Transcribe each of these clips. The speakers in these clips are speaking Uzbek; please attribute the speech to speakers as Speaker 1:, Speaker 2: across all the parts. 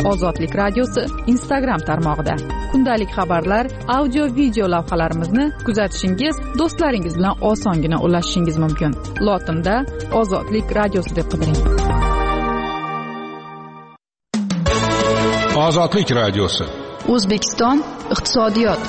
Speaker 1: Ozodlik radiosi Instagram tarmog'ida. Kundalik xabarlar, audio, video lavhalarimizni kuzatishingiz, do'stlaringiz bilan osongina ulashishingiz mumkin. Lotinda Ozodlik radiosi deb qidiring.
Speaker 2: Ozodlik radiosi.
Speaker 1: O'zbekiston iqtisodiyot.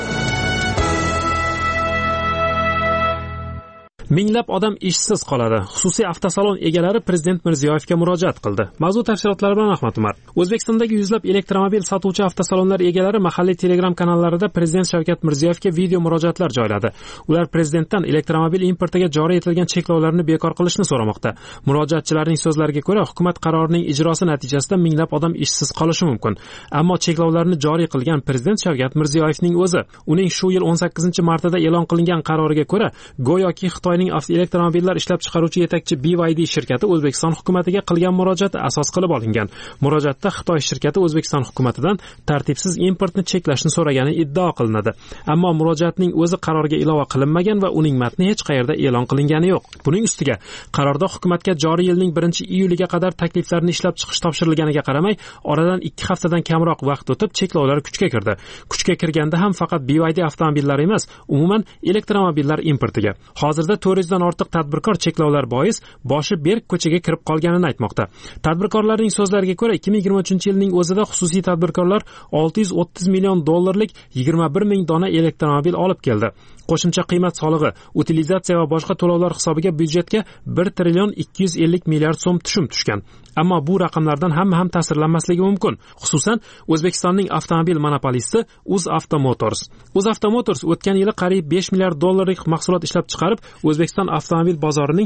Speaker 3: Minglab odam ishsiz qoladi. Xususiy avtosalon egalari Prezident Mirziyoyevga murojaat qildi. Mavzu tafsilotlari bilan Ahmad Umar. O'zbekistondagi yuzlab elektromobil sotuvchi avtosalonlar egalari mahalliy Telegram kanallarida Prezident Shavkat Mirziyoyevga video murojaatlar joyladi. Ular prezidentdan elektromobil importiga joriy etilgan cheklovlarni bekor qilishni so'ramoqda. Murojaatchilarning so'zlariga ko'ra, hukumat qarorining ijrosi natijasida minglab odam ishsiz qolishi mumkin. Ammo cheklovlarni joriy qilgan Prezident Shavkat Mirziyoyevning o'zi, uning shu yil 18-martida e'lon qilingan qaroriga ko'ra, go'yoki Xitoy elektromobillar ishlab chiqaruvchi yetakchi BYD shirkati O'zbekiston hukumatiga qilgan murojaati asos qilib olingan. Murojaatda Xitoy shirkati O'zbekiston hukumatidan tartibsiz importni cheklashni so'ragani iddao qilinadi. Ammo murojaatning o'zi qarorga ilova qilinmagan va uning matni hech qayerda e'lon qilingani yo'q. Buning ustiga qarorda hukumatga joriy yilning 1-iyuliga qadar takliflarni ishlab chiqish topshirilganiga qaramay, oradan 2 haftadan kamroq vaqt o'tib cheklovlar kuchga kirdi. Kuchga kirganda ham faqat BYD avtomobillari emas, umuman elektromobillar importiga. Hozirda 400 dan ortiq tadbirkor cheklovlar bois boshi berk ko'chaga kirib qolganini aytmoqda. Tadbirkorlarning so'zlariga ko'ra, 2023-yilning o'zida xususiy tadbirkorlar $630 million 21 ming dona elektromobil olib keldi. Qo'shimcha qiymat solig'i, utilizatsiya va boshqa to'lovlar hisobiga byudjetga 1 trillion 250 milliard so'm tushum tushgan. Ammo bu raqamlardan hamma ham ta'sirlanmasligi mumkin. Xususan, O'zbekistonning avtomobil monopolisti UzAuto Motors. UzAuto Motors o'tgan yili qariyb 5 milliard dollarlik mahsulot ishlab chiqarib, O'zbekiston avtomobil bozorining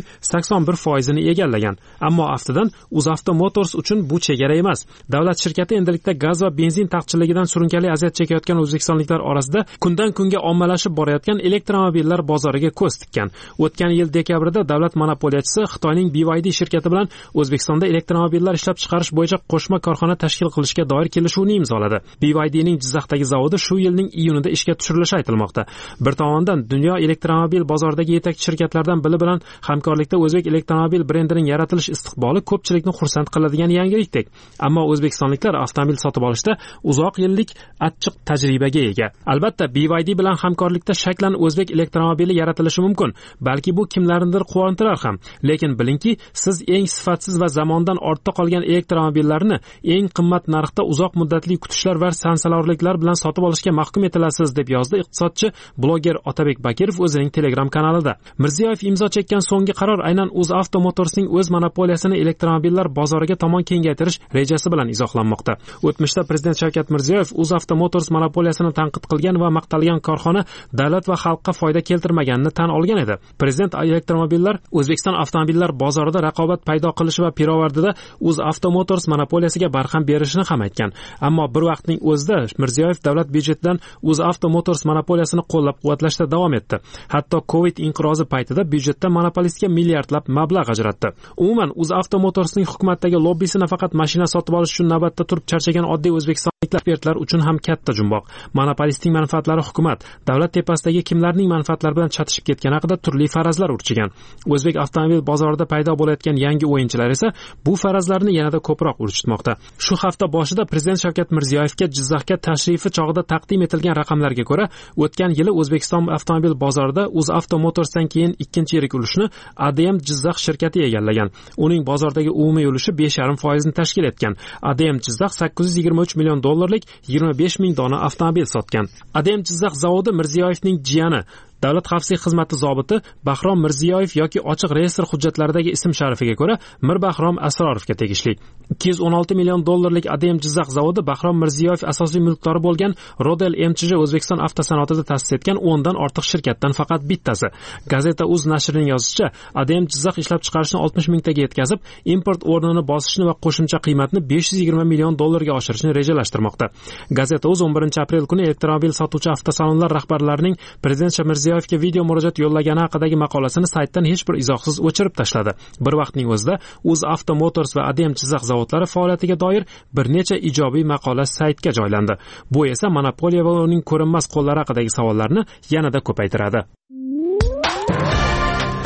Speaker 3: 81% egallagan. Ammo aftidan UzAuto Motors uchun bu chegara emas. Davlat shirkati endilikda gaz va benzin taqchilligidan surunkali aziyat chekayotgan o'zbekistonliklar orasida kundan kunga ommalashib borayotgan elektromobillar bozoriga ko'z tikkan. O'tgan yil dekabrda davlat monopoliyachisi Xitoyning BYD shirkati bilan O'zbekistonda elektromobillar ishlab chiqarish bo'yicha qo'shma korxona tashkil qilishga doir kelishuvni imzoladi. BYDning Jizzaxdagi zavodi shu yilning iyunida ishga tushirilishi aytilmoqda. Bir tomondan dunyo elektromobil bozoridagi yetakchi shirkatlardan biri bilan hamkorlikda o'zbek elektromobil brendining yaratilish istiqboli ko'pchilikni xursand qiladigan yangilikdek. Ammo o'zbekistonliklar avtomobil sotib olishda uzoq yillik achchiq tajribaga ega. Albatta, BYD bilan hamkorlikda shaklan o'zbek elektromobili yaratilishi mumkin. Balki bu kimlarnidir quvontirar ham. Lekin bilingki, siz eng sifatsiz va zamondan ortda qolgan elektromobillarni eng qimmat narxda uzoq muddatli kutishlar va sansalorliklar bilan sotib olishga mahkum etilasiz, deb yozdi iqtisodchi bloger Otabek Bakirov o'zining Telegram kanalida. Mirziyoyev imzo chekkan so'nggi qaror aynan UzAuto Motorsning o'z monopoliyasini elektromobillar bozoriga tomon kengaytirish rejasi bilan izohlanmoqda. O'tmishda Prezident Shavkat Mirziyoyev UzAuto Motors monopoliyasini tanqid qilgan va maqtalgan korxona davlat va xalqqa foyda keltirmaganini tan olgan edi. Prezident elektromobillar O'zbekiston avtomobillar bozorida raqobat paydo qilishi va pirovardida UzAuto Motors monopoliyasiga barham berishini ham aytgan. Ammo bir vaqtning o'zida Mirziyoyev davlat byudjetidan UzAuto Motors monopoliyasini qo'llab-quvvatlashda davom etdi. Hatto Covid inqirozi paytida byudjetdan monopolistga milliardlab mablag' ajratdi. Umuman, UzAuto Motorsning hukumatdagi lobbisi nafaqat mashina sotib olish uchun navbatda turib charchagan oddiy o'zbekistonlik ekspertlar uchun ham katta jumboq. Monopolistning manfaatlari hukumat, davlat tepasidagi kimlarning manfaatlari bilan chatishib ketgani haqida turli farazlar urchigan. O'zbek avtomobil bozorida paydo bo'layotgan yangi o'yinchilar esa bu farazlarni yanada ko'proq urchitmoqda. Shu hafta boshida Prezident Shavkat Mirziyoyevga Jizzaxga tashrifi chog'ida taqdim etilgan raqamlarga ko'ra, o'tgan yili O'zbekiston avtomobil bozorida UzAuto Motorsdan keyin ikkinchi yirik ulushni ADM Jizzax shirkati egallagan. Uning bozordagi umumiy ulushi 5,5% tashkil etgan. ADM Jizzax 823 million dollarlik 25 ming dona avtomobil sotgan. ADM Jizzax zavodi Mirziyoyevning jiyani Davlat xavfsizlik xizmati zobiti Bahrom Mirziyoyev yoki ochiq reyestr hujjatlaridagi ism sharifiga ko'ra Mirbahrom Asrorovga tegishli. 216 million dollarlik ADM Jizzax zavodi Bahrom Mirziyoyev asosiy mulkdori bo'lgan Rodel MChJ O'zbekiston avtosanoatida ta'sis etgan 10 dan ortiq shirkatdan faqat bittasi. Gazeta.uz nashrining yozishicha, ADM Jizzax ishlab chiqarishni 60 mingtaga yetkazib, import o'rnini bosishni va qo'shimcha qiymatni 520 million dollarga oshirishni rejalashtirmoqda. Gazeta.uz 11-aprel kuni elektromobil sotuvchi avtosalonlar rahbarlarining Prezident Mirziyoyevga video murojaat yo'llagani haqidagi maqolasini saytdan hech bir izohsiz o'chirib tashladi. Bir vaqtning o'zida UzAuto Motors va ADM Jizzax zavodlari faoliyatiga doir bir necha ijobiy maqola saytga joylandi. Bu esa monopoliya va uning ko'rinmas qo'llari haqidagi savollarni yanada ko'paytiradi.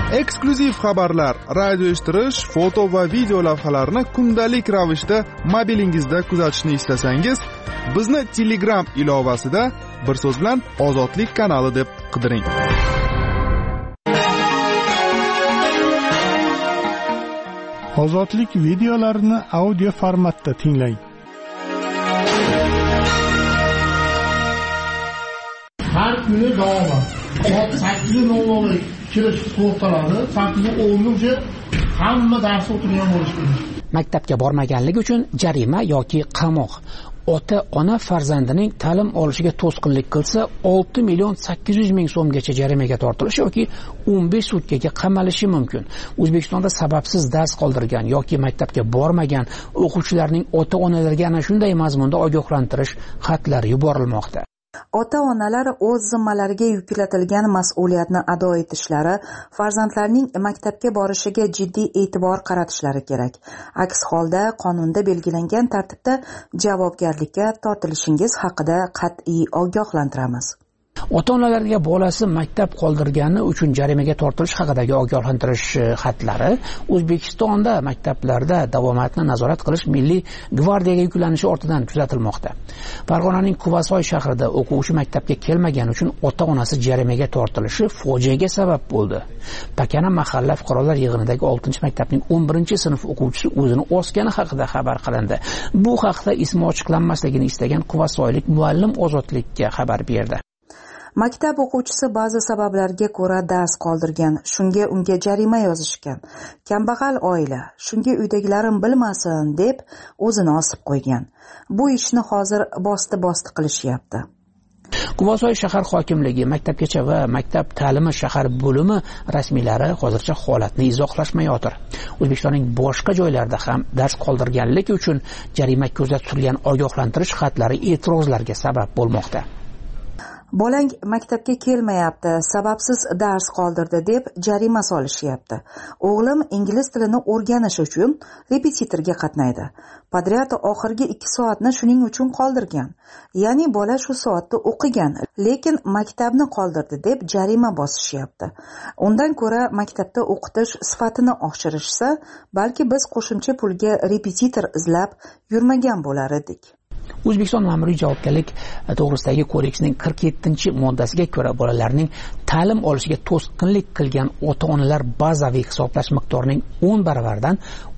Speaker 2: eksklyuziv xabarlar, radio eshittirish, foto va video lavhalarni kundalik ravishda mobilingizda kuzatishni istasangiz, bizni Telegram ilovasida bir so'z bilan Ozodlik kanali deb qidiring.
Speaker 4: Ozodlik videolarini audio formatda tinglang.
Speaker 5: Har kuni davomat 8:00 kirish to'xtaladi. 8:10 hamma dars o'tirgan bo'lish kerak.
Speaker 6: Maktabga bormaganligi uchun jarima yoki qamoq. Ota-ona farzandining ta'lim olishiga to'sqinlik qilsa 6.800.000 so'mgacha jarimaga tortilishi yoki 15 sutkaga qamalishi mumkin. O'zbekistonda sababsiz dars qoldirgan yoki maktabga bormagan o'quvchilarning ota-onalariga ana shunday mazmunda ogohlantirish xatlari yuborilmoqda.
Speaker 7: Ota-onalar o'z zimmalariga yuklatilgan mas'uliyatni ado etishlari, farzandlarning maktabga borishiga jiddiy e'tibor qaratishlari kerak. Aks holda qonunda belgilangan tartibda javobgarlikka tortilishingiz haqida qat'iy ogohlantiramiz.
Speaker 6: Ota-onalarga bolasi maktab qoldirgani uchun jarimaga tortilish haqidagi ogohlantirish xatlari O'zbekistonda maktablarda davomatni nazorat qilish Milliy gvardiyaga yuklanishi ortidan kuzatilmoqda. Farg'onaning Quvasoy shahrida o'quvchi maktabga kelmagani uchun ota-onasi jarimaga tortilishi fojiaga sabab bo'ldi. Pakana mahalla fuqarolar yig'inidagi 6-maktabning 11-sinf o'quvchisi o'zini osgani haqida xabar qilindi. Bu haqda ismi ochiqlanmasligini istagan quvasoylik muallim Ozodlikka xabar berdi.
Speaker 7: Maktab o'quvchisi ba'zi sabablarga ko'ra dars qoldirgan, shunga unga jarima yozishgan. Kambag'al oila, shunga uydagilarim bilmasin deb o'zini osib qo'ygan. Bu ishni hozir bosti qilishyapti.
Speaker 6: Quvasoy shahar hokimligi, maktabgacha va maktab ta'limi shahar bo'limi rasmiylari hozircha holatni izohlashmayotir. O'zbekistonning boshqa joylarida ham dars qoldirganlik uchun jarima ko'zda tutilgan ogohlantirish xatlari e'tirozlarga sabab bo'lmoqda.
Speaker 7: Bolang maktabga kelmayapti, sababsiz dars qoldirdi deb jarima solishyapti. O'g'lim ingliz tilini o'rganish uchun repetitorga qatnaydi. Podryad oxirgi 2 soatni shuning uchun qoldirgan. Ya'ni bola shu soatda o'qigan, lekin maktabni qoldirdi deb jarima bosishyapti. Undan ko'ra maktabda o'qitish sifatini oshirishsa, balki biz qo'shimcha pulga repetitor izlab yurmagan bo'lar edik.
Speaker 6: O'zbekiston ma'muriy javobgarlik to'g'risidagi kodeksning 47-moddasiga ko'ra bolalarning ta'lim olishiga to'sqinlik qilgan ota-onalar bazaviy hisoblash miqdorining 10 baravaridan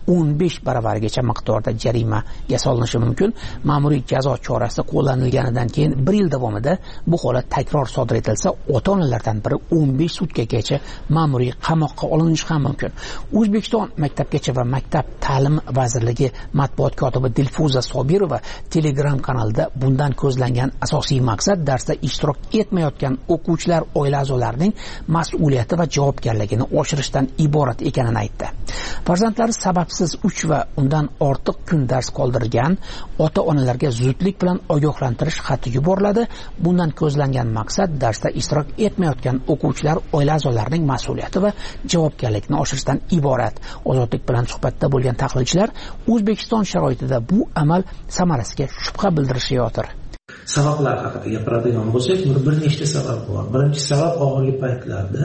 Speaker 6: 15 baravarigacha miqdorda jarimaga solinishi mumkin. Ma'muriy jazo chorasi qo'llanilganidan keyin 1 yil davomida bu holat takror sodir etilsa, ota-onalardan biri 15 sutkagacha ma'muriy qamoqqa olinishi ham mumkin. O'zbekiston Maktabgacha va maktab ta'lim vazirligi matbuot kotibi Dilfuza Sobirova Telegram kanalida bundan ko'zlangan asosiy maqsad darsda ishtirok etmayotgan o'quvchilar oila a'zolarining mas'uliyati va javobgarligini oshirishdan iborat ekanini aytdi. Farzandlari sababsiz 3 va undan ortiq kun dars qoldirgan ota-onalarga zudlik bilan ogohlantirish xati yuboriladi. Bundan ko'zlangan maqsad darsda ishtirok etmayotgan o'quvchilar oila a'zolarining mas'uliyati va javobgarlikni oshirishdan iborat. Ozodlik bilan suhbatda bo'lgan tahlilchilar O'zbekiston sharoitida bu amal samarasiga shubha bildirishayotir.
Speaker 8: Sabablar haqida gapiradigan bo'lsak, bir nechta sabab bor. Birinchi sabab og'irgi paytlarda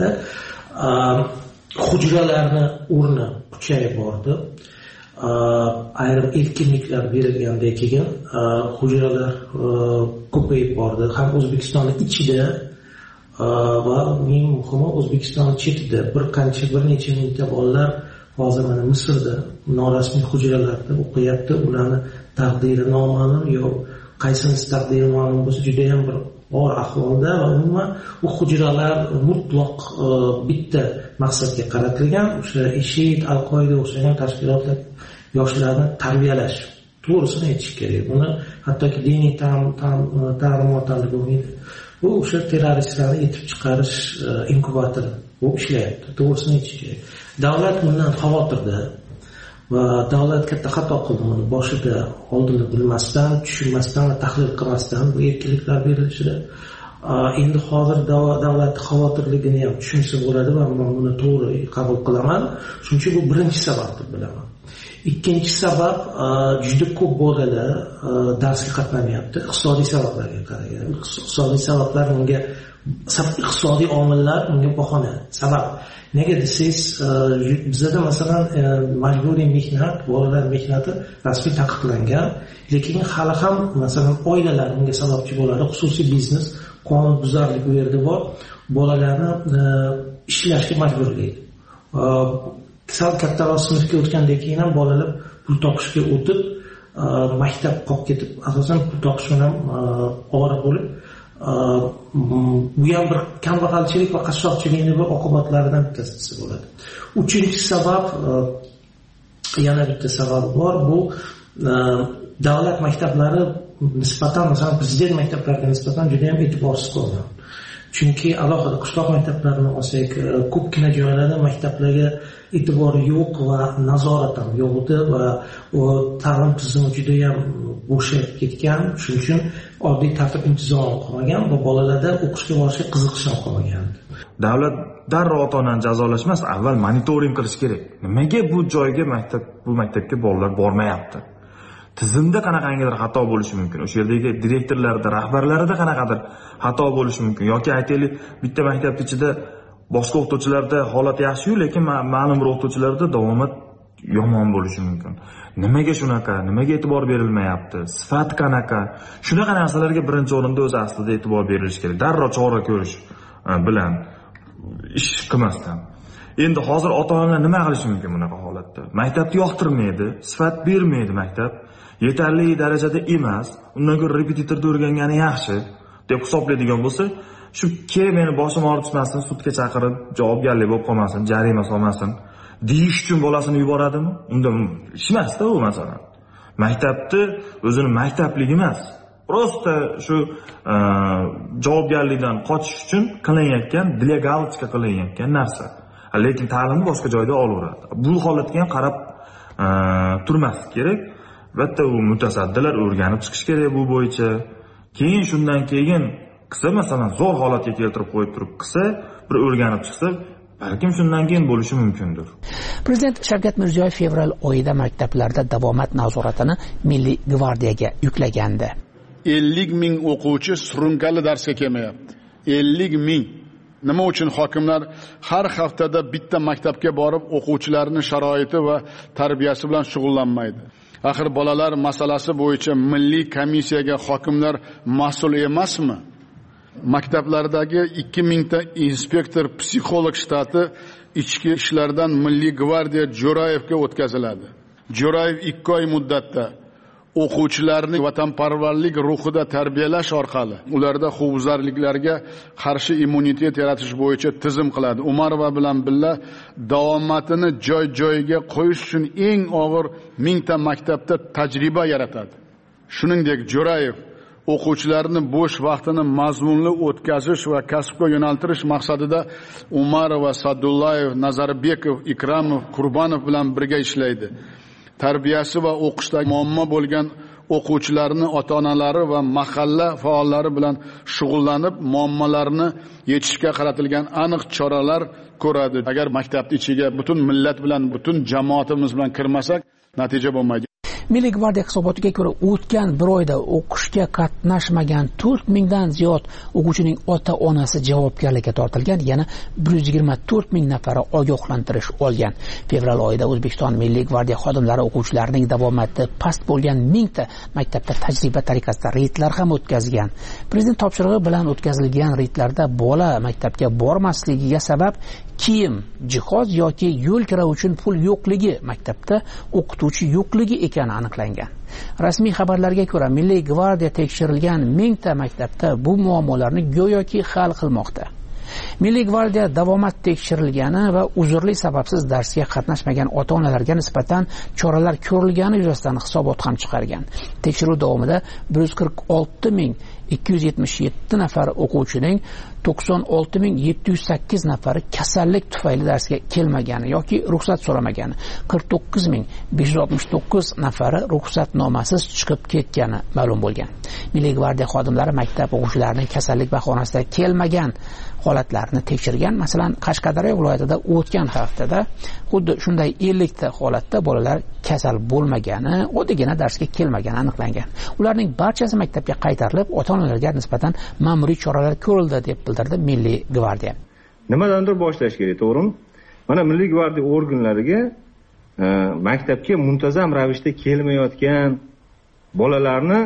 Speaker 8: hujralarni o'rni kuchayib bordi. Ayrim erkinliklar berilgandan keyin hujralar ko'payib bordi. Ham O'zbekistonning ichida va eng muhimi O'zbekiston chetida bir necha mingta bolalar hozir mana Misrda norasmiy hujralarda o'qiyapti. Ularni taqdiri noma'lum yo'q. Qaysinisi taqdiri ma'lum bo'lsa juda ham bir og'ir ahvolda va umuman u hujralar mutlaq bitta maqsadga qaratilgan. O'sha IShID, Al-Qoida o'xshagan tashkilotlar yoshlarni tarbiyalash. To'g'risini aytish kerak. Buni hattoki diniy ta'limotlarda bo'lmaydi. Bu o'sha terroristlarni yetib chiqarish inkubatori bu ishlayapti. To'g'risini aytish kerak. Davlat bundan xavotirda va davlat katta xato qildi buni boshida oldini bilmasdan, tushunmasdan va tahlil qilmasdan bu erkinliklar berilishida. Endi hozir davlat xavotirligini ham tushunsa bo'ladi va men buni to'g'ri qabul qilaman. Chunki bu birinchi sabab deb bilaman. Ikkinchi sabab juda ko'p bolalar darsga qatnamayapti iqtisodiy sabablarga qaragan. Iqtisodiy sabablar bunga iqtisodiy omillar bunga bahona. Sabab nega desangiz, bizda masalan majburiy mehnat, bolalar mehnati rasmiy taqiqlangan, lekin hali ham masalan oilalar bunga sababchi bo'ladi. Xususiy biznes qonunbuzarlik bu yerda bor. Bolalarni ishlashga majburlaydi. Sal kattaroq sinfga o'tgandan keyin ham bolalar pul topishga o'tib, maktab qolib ketib, asosan pul topish bilan ovora bo'lib, bu ham bir kambag'alchilik va qashshoqchilikning bir oqibatlaridan bittasi bo'ladi. Uchinchi sabab, yana bitta sabab bor, bu davlat maktablari nisbatan, masalan prezident maktablariga nisbatan juda ham e'tiborsiz qolgan. Chunki alohida qishloq maktablarini olsak, ko'pgina joylarda maktablarga e'tibor yo'q va nazorat ham yo'q edi va ta'lim tizimi juda ham bo'shab ketgan. Shuning uchun oddiy tartib intizom qolmagan va bolalarda o'qishga borishga qiziqish ham qolmagan.
Speaker 9: Davlat darrov ota-onani jazolash emas, avval monitoring qilish kerak. Nimaga bu joyga bu maktabga bolalar bormayapti? Tizimda qanaqangidir xato bo'lishi mumkin. O'sha yerdagi direktorlarda, rahbarlarida qanaqadir xato bo'lishi mumkin. Yoki aytaylik, bitta maktab ichida boshqa o'qituvchilarda holat yaxshi-yu, lekin ma'lum bir o'qituvchilarda davomat yomon bo'lishi mumkin. Nimaga shunaqa? Nimaga e'tibor berilmayapti? Sifat qanaqa? Shunaqa narsalarga birinchi o'rinda o'zi aslida e'tibor berilishi kerak. Darrov chora ko'rish bilan ish qilmasdan. Endi hozir ota-onalar nima qilishi mumkin bunaqa holatda? Maktabni yoqtirmaydi, sifat bermaydi maktab. Yetarli darajada emas, undan ko'ra repetitorda o'rgangani yaxshi deb hisoblaydigan bo'lsa, shu meni boshim og'ritmasin, sudga chaqirib, javobgarlik bo'lib qolmasin, jarima solmasin deyish uchun bolasini yuboradimi? Unda ish emas-da u masalan. Maktabni o'zini maktabligi emas, prosta shu javobgarlikdan qochish uchun qilinayotgan, delegalchika qilinayotgan narsa. Lekin ta'limni boshqa joyda olaveradi. Bu holatga ham qarab turmaslik kerak. Albatta u mutasaddilar o'rganib chiqish kerak bu bo'yicha. Keyin shundan keyin qilsa, masalan, zo'r holatga keltirib qo'yib turib qilsa, bir o'rganib chiqsa, balkim shundan keyin bo'lishi mumkindir.
Speaker 6: Prezident Shavkat Mirziyoyev fevral oyida maktablarda davomat nazoratini Milliy gvardiyaga yuklagandi.
Speaker 4: 50 ming o'quvchi surunkali darsga kelmayapti. 50 ming. Nima uchun hokimlar har haftada bitta maktabga borib o'quvchilarning sharoiti va tarbiyasi bilan shug'ullanmaydi? Axir bolalar masalasi bo'yicha milliy komissiyaga hokimlar mas'ul emasmi? Maktablardagi 2000 ta inspektor psixolog shtati ichki ishlardan Milliy gvardiya Jo'rayevga o'tkaziladi. Jo'rayev 2 oy muddatda o'quvchilarni vatanparvarlik ruhida tarbiyalash orqali ularda huquqbuzarliklarga qarshi immunitet yaratish bo'yicha tizim qiladi. Umarova bilan birga davomatini joy-joyiga qo'yish uchun eng og'ir 1000 ta maktabda tajriba yaratadi. Shuningdek, Jo'rayev o'quvchilarni bo'sh vaqtini mazmunli o'tkazish va kasbga yo'naltirish maqsadida Umarova, Sadullayev, Nazarbekov, Ikramov, Qurbonov bilan birga ishlaydi. Tarbiyasi va o'qishda muammo bo'lgan o'quvchilarni ota-onalari va mahalla faollari bilan shug'ullanib, muammolarni yechishga qaratilgan aniq choralar ko'radi. Agar maktabning ichiga butun millat bilan, butun jamoatimiz bilan kirmasak, natija bo'lmaydi.
Speaker 6: Milliy gvardiya hisobotiga ko'ra, o'tgan bir oyda o'qishga qatnashmagan 4000 dan ziyod o'quvchining ota-onasi javobgarlikka tortilgan, yana 124 ming nafari ogohlantirish olgan. Fevral oyida O'zbekiston Milliy gvardiya xodimlari o'quvchilarining davomati past bo'lgan 1000 ta maktabda tajriba tariqasida reydlar ham o'tkazgan. Prezident topshirig'i bilan o'tkazilgan reydlarda bola maktabga bormasligiga sabab kiyim, jihoz yoki yo'l kira uchun pul yo'qligi, maktabda o'qituvchi yo'qligi ekani aniqlangan. Rasmiy xabarlarga ko'ra, Milliy gvardiya tekshirilgan 1000 ta maktabda bu muammolarni go'yoki hal qilmoqda. Milliy gvardiya davomat tekshirilgani va uzrli sababsiz darsga qatnashmagan ota-onalarga nisbatan choralar ko'rilgani yuzasidan hisobot ham chiqargan. Tekshiruv davomida 146.277 nafar o'quvchining 96.708 nafari kasallik tufayli darsga kelmagani yoki ruxsat so'ramagani, 49.569 nafari ruxsatnomasiz chiqib ketgani ma'lum bo'lgan. Milliy gvardiya xodimlari maktab o'quvchilarining kasallik bahonasida kelmagan holatlarni tekshirgan. Masalan, Qashqadaryo viloyatida o'tgan haftada xuddi shunday 50 ta holatda bolalar kasal bo'lmagani, oddiygina darsga kelmagani aniqlangan. Ularning barchasi maktabga qaytarilib, ota-onalarga nisbatan ma'muriy choralar ko'rildi deb bildirdi Milliy gvardiya.
Speaker 10: Nimadandir boshlash kerak, to'g'rimi? Mana Milliy gvardiya organlariga maktabga muntazam ravishda kelmayotgan bolalarni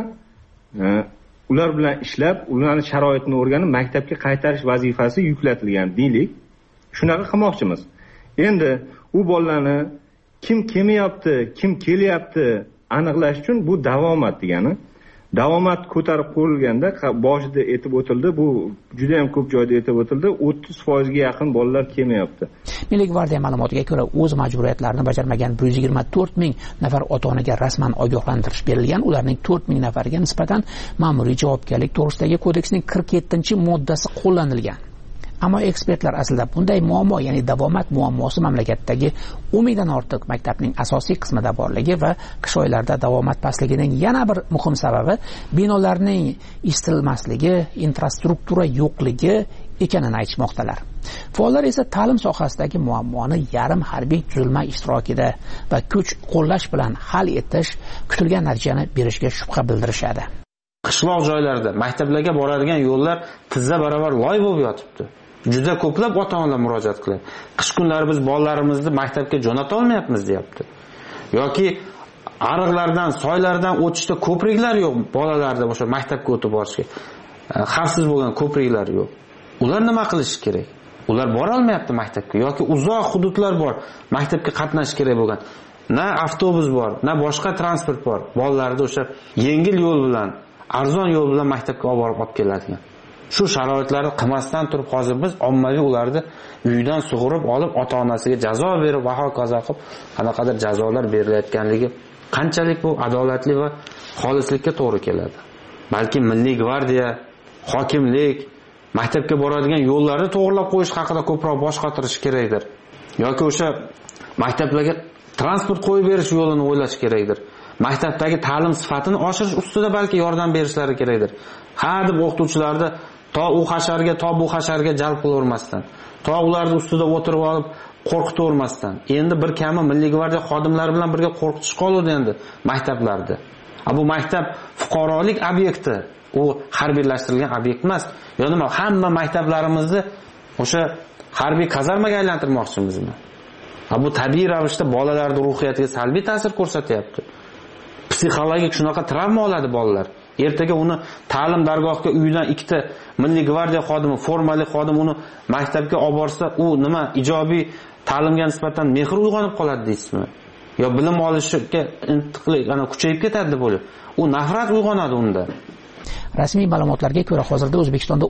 Speaker 10: ular bilan ishlab, ularning sharoitini o'rganib, maktabga qaytarish vazifasi yuklatilgan deylik. Shunaqa qilmoqchimiz. Endi u bolalarni kim kelmayapti, kim kelyapti aniqlash uchun bu davomat degani. Davomat ko'tarib qo'yilganda boshida aytib o'tildi, bu juda ham ko'p joyda aytib o'tildi, 30% ga yaqin bolalar kelmayapti.
Speaker 6: Milliy gvardiya ma'lumotiga ko'ra, o'z majburiyatlarini bajarmagan 124 ming nafar ota-onaga rasman ogohlantirish berilgan. Ularning 4 ming nafariga nisbatan ma'muriy javobgarlik to'g'risidagi kodeksning 47-moddasi qo'llanilgan. Ammo ekspertlar aslida bunday muammo, ya'ni davomat muammosi mamlakatdagi 10 mingdan ortiq maktabning asosiy qismida borligi va qish oylarida davomat pastligining yana bir muhim sababi binolarning isitilmasligi, infrastruktura yo'qligi ekanini aytishmoqdalar. Faollar esa ta'lim sohasidagi muammoni yarim harbiy tuzilma ishtirokida va kuch qo'llash bilan hal etish kutilgan natijani berishiga shubha bildirishadi.
Speaker 11: Qishloq joylarda maktablarga boradigan yo'llar tizza baravar loy bo'lib yotibdi. Juda ko'plab ota-onalar murojaat qiladi. Qish kunlari biz bolalarimizni maktabga jo'nata olmayapmiz deyapti. Yoki ariqlardan, soylardan o'tishda ko'priklar yo'q bolalarda o'sha maktabga o'tib borishga. Xavfsiz bo'lgan ko'priklar yo'q. Ular nima qilish kerak? Ular bora olmayapti maktabga yoki uzoq hududlar bor, maktabga qatnashish kerak bo'lgan. Na avtobus bor, na boshqa transport bor. Bolalarni o'sha yengil yo'l bilan, arzon yo'l bilan maktabga olib keladigan. Shu sharoitlarni qilmasdan turib hozir biz ommaviy ularni uydan sug'urib olib ota-onasiga jazo berib va hokazo qilib qanaqadir jazolar berilayotganligi qanchalik bu adolatli va xolislikka to'g'ri keladi. Balki Milliy gvardiya, hokimlik maktabga boradigan yo'llarni to'g'rilab qo'yish haqida ko'proq bosh qotirish kerakdir. Yoki o'sha maktablarga transport qo'yib berish yo'lini o'ylash kerakdir. Maktabdagi ta'lim sifatini oshirish ustida balki yordam berishlari kerakdir. Ha deb o'qituvchilarni to u hasharga, to bu hasharga jalb qilavermasdan, to ularning ustida o'tirib olib qo'rqitavermasdan. Endi bir kami Milliy gvardiya xodimlari bilan birga qo'rqitish qoldi endi maktablarda. Bu maktab fuqarolik obyekti, u harbiylashtirilgan obyekt emas. Yo nima, hamma maktablarimizni o'sha harbiy kazarmaga aylantirmoqchimizmi? Bu tabiiy ravishda bolalarning ruhiyatiga salbiy ta'sir ko'rsatyapti. Psixologik shunaqa travma oladi bolalar. Ertaga uni ta'lim dargohiga uydan ikkita Milliy gvardiya xodimi, formali xodim uni maktabga olib borsa, u nima ijobiy ta'limga nisbatan mehr uyg'onib qoladi deysizmi? Yo bilim olishga intiqlik kuchayib ketadi deb o'ylayman. U nafrat uyg'onadi unda.
Speaker 6: Rasmiy ma'lumotlarga ko'ra hozirda O'zbekistonda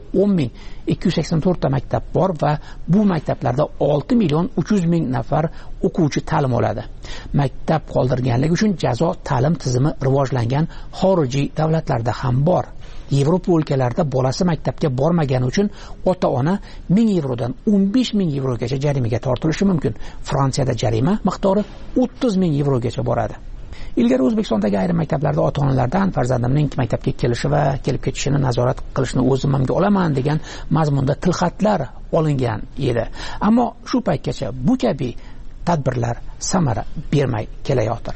Speaker 6: 10.284 ta maktab bor va bu maktablarda 6.300.000 nafar o'quvchi ta'lim oladi. Maktab qoldirganligi uchun jazo ta'lim tizimi rivojlangan xorijiy davlatlarda ham bor. Yevropa o'lkalarida bolasi maktabga bormagani uchun ota-ona 1000 yevrodan 15.000 yevrogacha jarimaga tortilishi mumkin. Fransiyada jarima miqdori 30.000 yevrogacha boradi. Ilgari O'zbekistondagi ayrim maktablarda ota-onalardan farzandimning maktabga kelishi va kelib ketishini nazorat qilishni o'z zimmamga olaman degan mazmunda tilxatlar olingan edi. Ammo shu paytgacha bu kabi tadbirlar samara bermay kelayotir.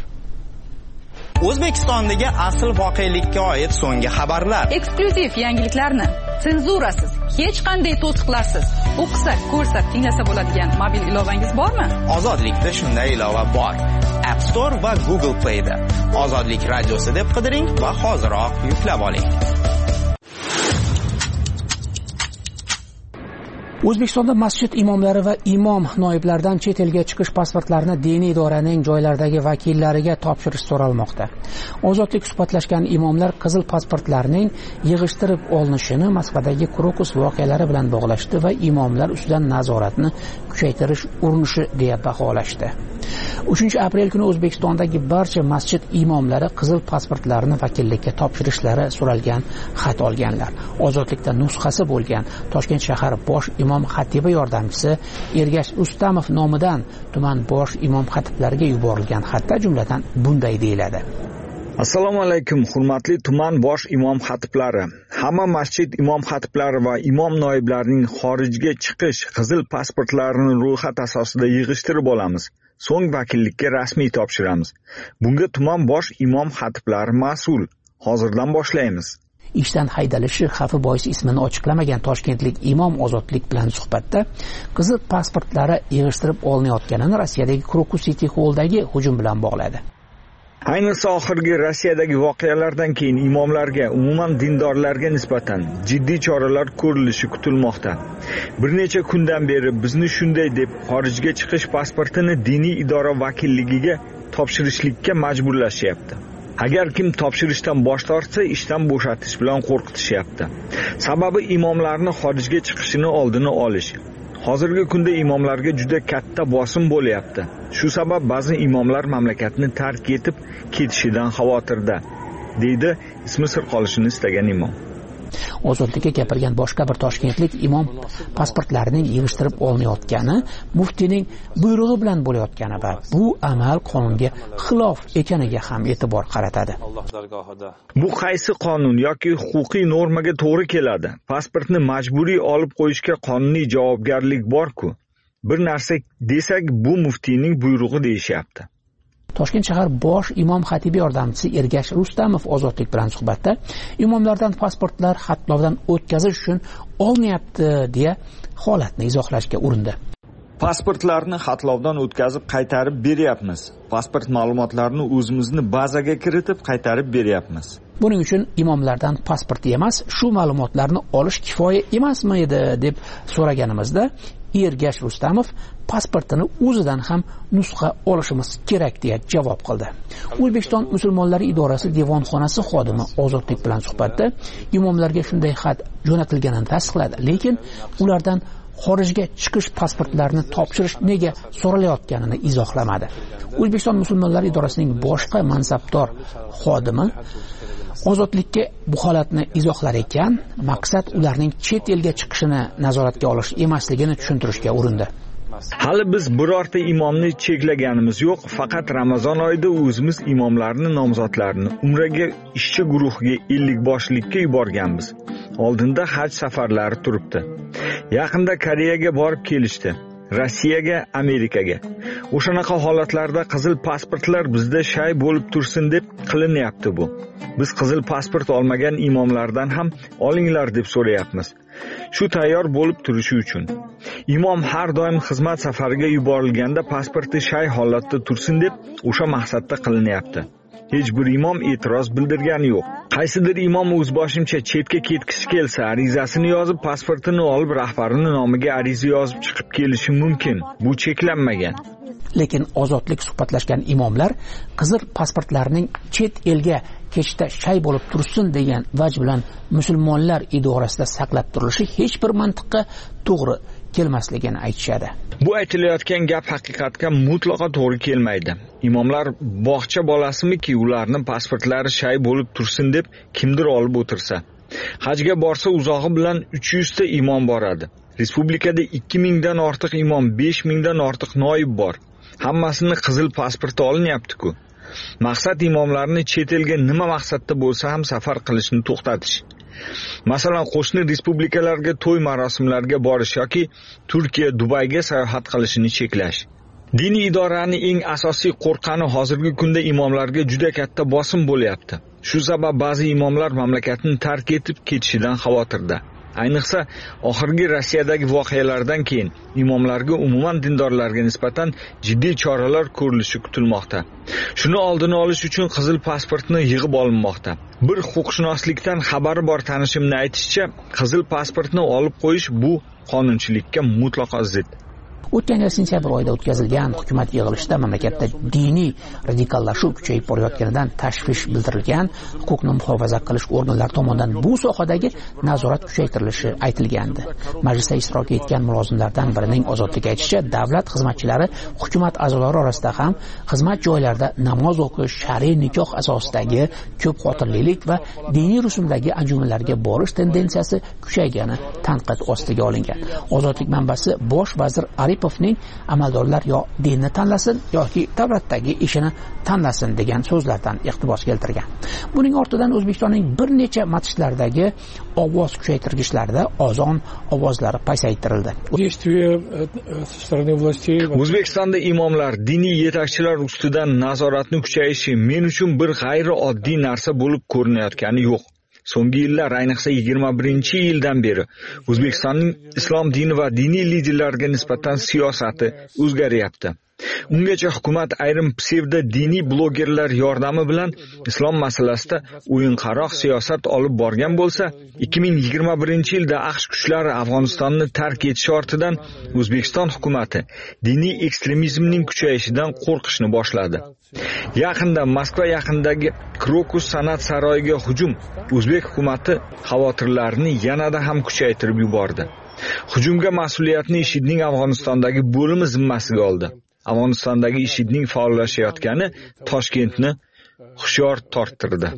Speaker 12: O'zbekistondagi asl voqelikka oid so'nggi xabarlar,
Speaker 1: eksklyuziv yangiliklarni senzurasiz, hech qanday to'siqlarsiz o'qisak, ko'rsak, tinglasa bo'ladigan mobil ilovangiz bormi?
Speaker 12: Ozodlikda shunday ilova bor. App Store va Google Play da Ozodlik radiosi deb qidiring va hoziroq yuklab oling.
Speaker 6: O'zbekistonda masjid imomlari va imom noiblaridan chet elga chiqish pasportlarini diniy idoraning joylardagi vakillariga topshirish so'ralmoqda. Ozodlik suhbatlashgan imomlar qizil pasportlarning yig'ishtirib olinishini Moskvadagi Krokus voqealari bilan bog'lashdi va imomlar ustidan nazoratni kuchaytirish urinishi deya baholashdi. 3-aprel kuni O'zbekistondagi barcha masjid imomlari qizil pasportlarini vakillikka topshirishlari so'ralgan xat olganlar. Ozodlikda nusxasi bo'lgan Toshkent shahar bosh imom xatibi yordamchisi Ergash Ustamov nomidan tuman bosh imom xatiblariga yuborilgan xatda jumladan bunday deyiladi.
Speaker 13: Assalomu alaykum, hurmatli tuman bosh imom xatiblari. Hamma masjid imom xatiblari va imom noiblarining xorijga chiqish qizil pasportlarini ro'yxat asosida yig'ishtirib olamiz. So'ng vakillikka rasmiy topshiramiz. Bunga tuman bosh imom xatiblari mas'ul. Hozirdan boshlaymiz.
Speaker 6: Ishdan haydalishi xavfi bois ismini ochiqlamagan toshkentlik imom Ozodlik bilan suhbatda qizil pasportlari yig'ishtirib olinayotganini Rossiyadagi Krokus City Hall'dagi hujum bilan bog'ladi.
Speaker 13: Ayniqsa oxirgi Rossiyadagi voqealardan keyin imomlarga, umuman dindorlarga nisbatan jiddiy choralar ko'rilishi kutilmoqda. Bir necha kundan beri bizni shunday deb xorijga chiqish pasportini diniy idora vakilligiga topshirishlikka majburlashyapti. Agar kim topshirishdan bosh tortsa, ishdan bo'shatish bilan qo'rqitishyapti. Sababi imomlarni xorijga chiqishini oldini olish. Hozirgi kunda imomlarga juda katta bosim bo'lyapti. Shu sabab ba'zi imomlar mamlakatni tark etib ketishidan xavotirda, deydi ismi sir qolishini istagan imom.
Speaker 6: Ozodlikka gapirgan boshqa bir toshkentlik imom pasportlarining yig'ishtirib olinayotgani muftiyning buyrug'i bilan bo'layotgani va bu amal qonunga xilof ekaniga ham e'tibor qaratadi.
Speaker 13: Bu qaysi qonun yoki huquqiy normaga to'g'ri keladi? Pasportni majburiy olib qo'yishga qonuniy javobgarlik bor-ku. Bir narsa desak, bu muftiyning buyrug'i deyishyapti.
Speaker 6: Toshkent shahar bosh imom xatibi yordamchisi Ergash Rustamov Ozodlik bilan suhbatda imomlardan pasportlar xatlovdan o'tkazish uchun olmayapti deya holatni izohlashga urindi.
Speaker 13: Pasportlarni xatlovdan o'tkazib qaytarib beryapmiz. Pasport ma'lumotlarini o'zimizni bazaga kiritib qaytarib beryapmiz.
Speaker 6: Buning uchun imomlardan pasport emas, shu ma'lumotlarni olish kifoya emasmi edi deb so'raganimizda Ergash Rustamov pasportini o'zidan ham nusxa olishimiz kerak deya javob qildi. O'zbekiston musulmonlari idorasi devonxonasi xodimi Ozodlik bilan suhbatda imomlarga shunday xat jo'natilganini tasdiqladi, lekin ulardan xorijga chiqish pasportlarini topshirish nega so'ralayotganini izohlamadi. O'zbekiston musulmonlari idorasining boshqa mansabdor xodimi Ozodlikka bu holatni izohlar ekan, maqsad ularning chet elga chiqishini nazoratga olish emasligini tushuntirishga urindi.
Speaker 13: Hali biz birorta imomni cheklaganimiz yo'q, faqat Ramazon oyida o'zimiz imomlarning nomzodlarini Umraga ishchi guruhiga 50 boshlikka yuborganmiz. Oldinda haj safarlari turibdi. Yaqinda Koreyaga borib kelishdi. Rossiyaga, Amerikaga. O'shanaqa holatlarda qizil pasportlar bizda shay bo'lib tursin deb qilinyapti bu. Biz qizil pasport olmagan imomlardan ham olinglar deb so'rayapmiz. Shu tayyor bo'lib turishi uchun. Imom har doim xizmat safariga yuborilganda pasporti shay holatda tursin deb o'sha maqsadda qilinyapti. Hech bir imom e'tiroz bildirgani yo'q. Qaysidir imom o'z boshimcha chetga ketkish kelsa, arizasini yozib, pasportini olib, rahbarining nomiga ariza yozib chiqib kelishi mumkin. Bu cheklanmagan.
Speaker 6: Lekin Ozodlik suhbatlashgan imomlar qizil pasportlarning chet elga ketishda shay bo'lib tursin degan vaj bilan musulmonlar idorasida saqlab turilishi hech bir mantiqqa to'g'ri kelmasligini aytishadi.
Speaker 13: Bu aytilayotgan gap haqiqatga mutlaqo to'g'ri kelmaydi. Imomlar bog'cha bolasimiki, ularning pasportlari shay bo'lib tursin deb kimdir olib o'tirsa. Hajga borsa uzog'i bilan 300 ta imom boradi. Respublikada 2000 dan ortiq imom, 5000 dan ortiq noib bor. Hammasini qizil pasporti olinyapti-ku. Maqsad imomlarni chet elga nima maqsadda bo'lsa ham safar qilishni to'xtatish. Masalan, qo'shni respublikalarga to'y marosimlariga borish yoki Turkiya, Dubayga sayohat qilishini cheklash. Diniy idoraning eng asosiy qo'rqani hozirgi kunda imomlarga juda katta bosim bo'lyapti. Shu sabab ba'zi imomlar mamlakatni tark etib ketishidan xavotirda. Ayniqsa, oxirgi Rossiyadagi voqealardan keyin imomlarga, umuman dindorlarga nisbatan jiddiy choralar ko'rilishi kutilmoqda. Shuni oldini olish uchun qizil pasportni yig'ib olinmoqda. Bir huquqshunoslikdan xabari bor tanishimning aytishicha, qizil pasportni olib qo'yish bu qonunchilikka mutlaqo zid.
Speaker 6: O'tgan yil sentyabr oyida o'tkazilgan hukumat yig'ilishida mamlakatda diniy radikallashuv kuchayib borayotganidan tashvish bildirilgan, huquqni muhofaza qilish organlari tomonidan bu sohadagi nazorat kuchaytirilishi aytilgandi. Majlisda ishtirok etgan mulozimlardan birining Ozodlikka aytishicha, davlat xizmatchilari hukumat a'zolari orasida ham xizmat joylarida namoz o'qish, shar'iy nikoh asosidagi ko'p xotirlilik va diniy rusumdagi anjumanlarga borish tendensiyasi kuchaygani tanqid ostiga olingan. Ozodlik manbasi bosh vazir Aripovning amaldorlar yo dinni tanlasin yoki davlatdagi ishini tanlasin degan so'zlardan iqtibos keltirgan. Buning ortidan O'zbekistonning bir necha masjidlardagi ovoz kuchaytirgichlarda azon ovozlari pasaytirildi.
Speaker 13: O'zbekistonda imomlar, diniy yetakchilar ustidan nazoratni kuchayishi men uchun bir g'ayrioddiy narsa bo'lib ko'rinayotgani yo'q. So'nggi yillar, ayniqsa 21-yildan beri O'zbekistonning islom dini va diniy liderlarga nisbatan siyosati o'zgaryapti. Ungacha hukumat ayrim psevdo diniy blogerlar yordami bilan islom masalasida o'yinqaroq siyosat olib borgan bo'lsa, 2021-yilda AQSh kuchlari Afg'onistonni tark etishi ortidan O'zbekiston hukumati diniy ekstremizmning kuchayishidan qo'rqishni boshladi. Yaqinda Moskva yaqinidagi Krokus san'at saroyiga hujum o'zbek hukumati xavotirlarini yanada ham kuchaytirib yubordi. Hujumga mas'uliyatni IShIDning Afg'onistondagi bo'limi zimmasiga oldi. Afg'onistondagi IShIDning faollashayotgani Toshkentni hushyor torttirdi.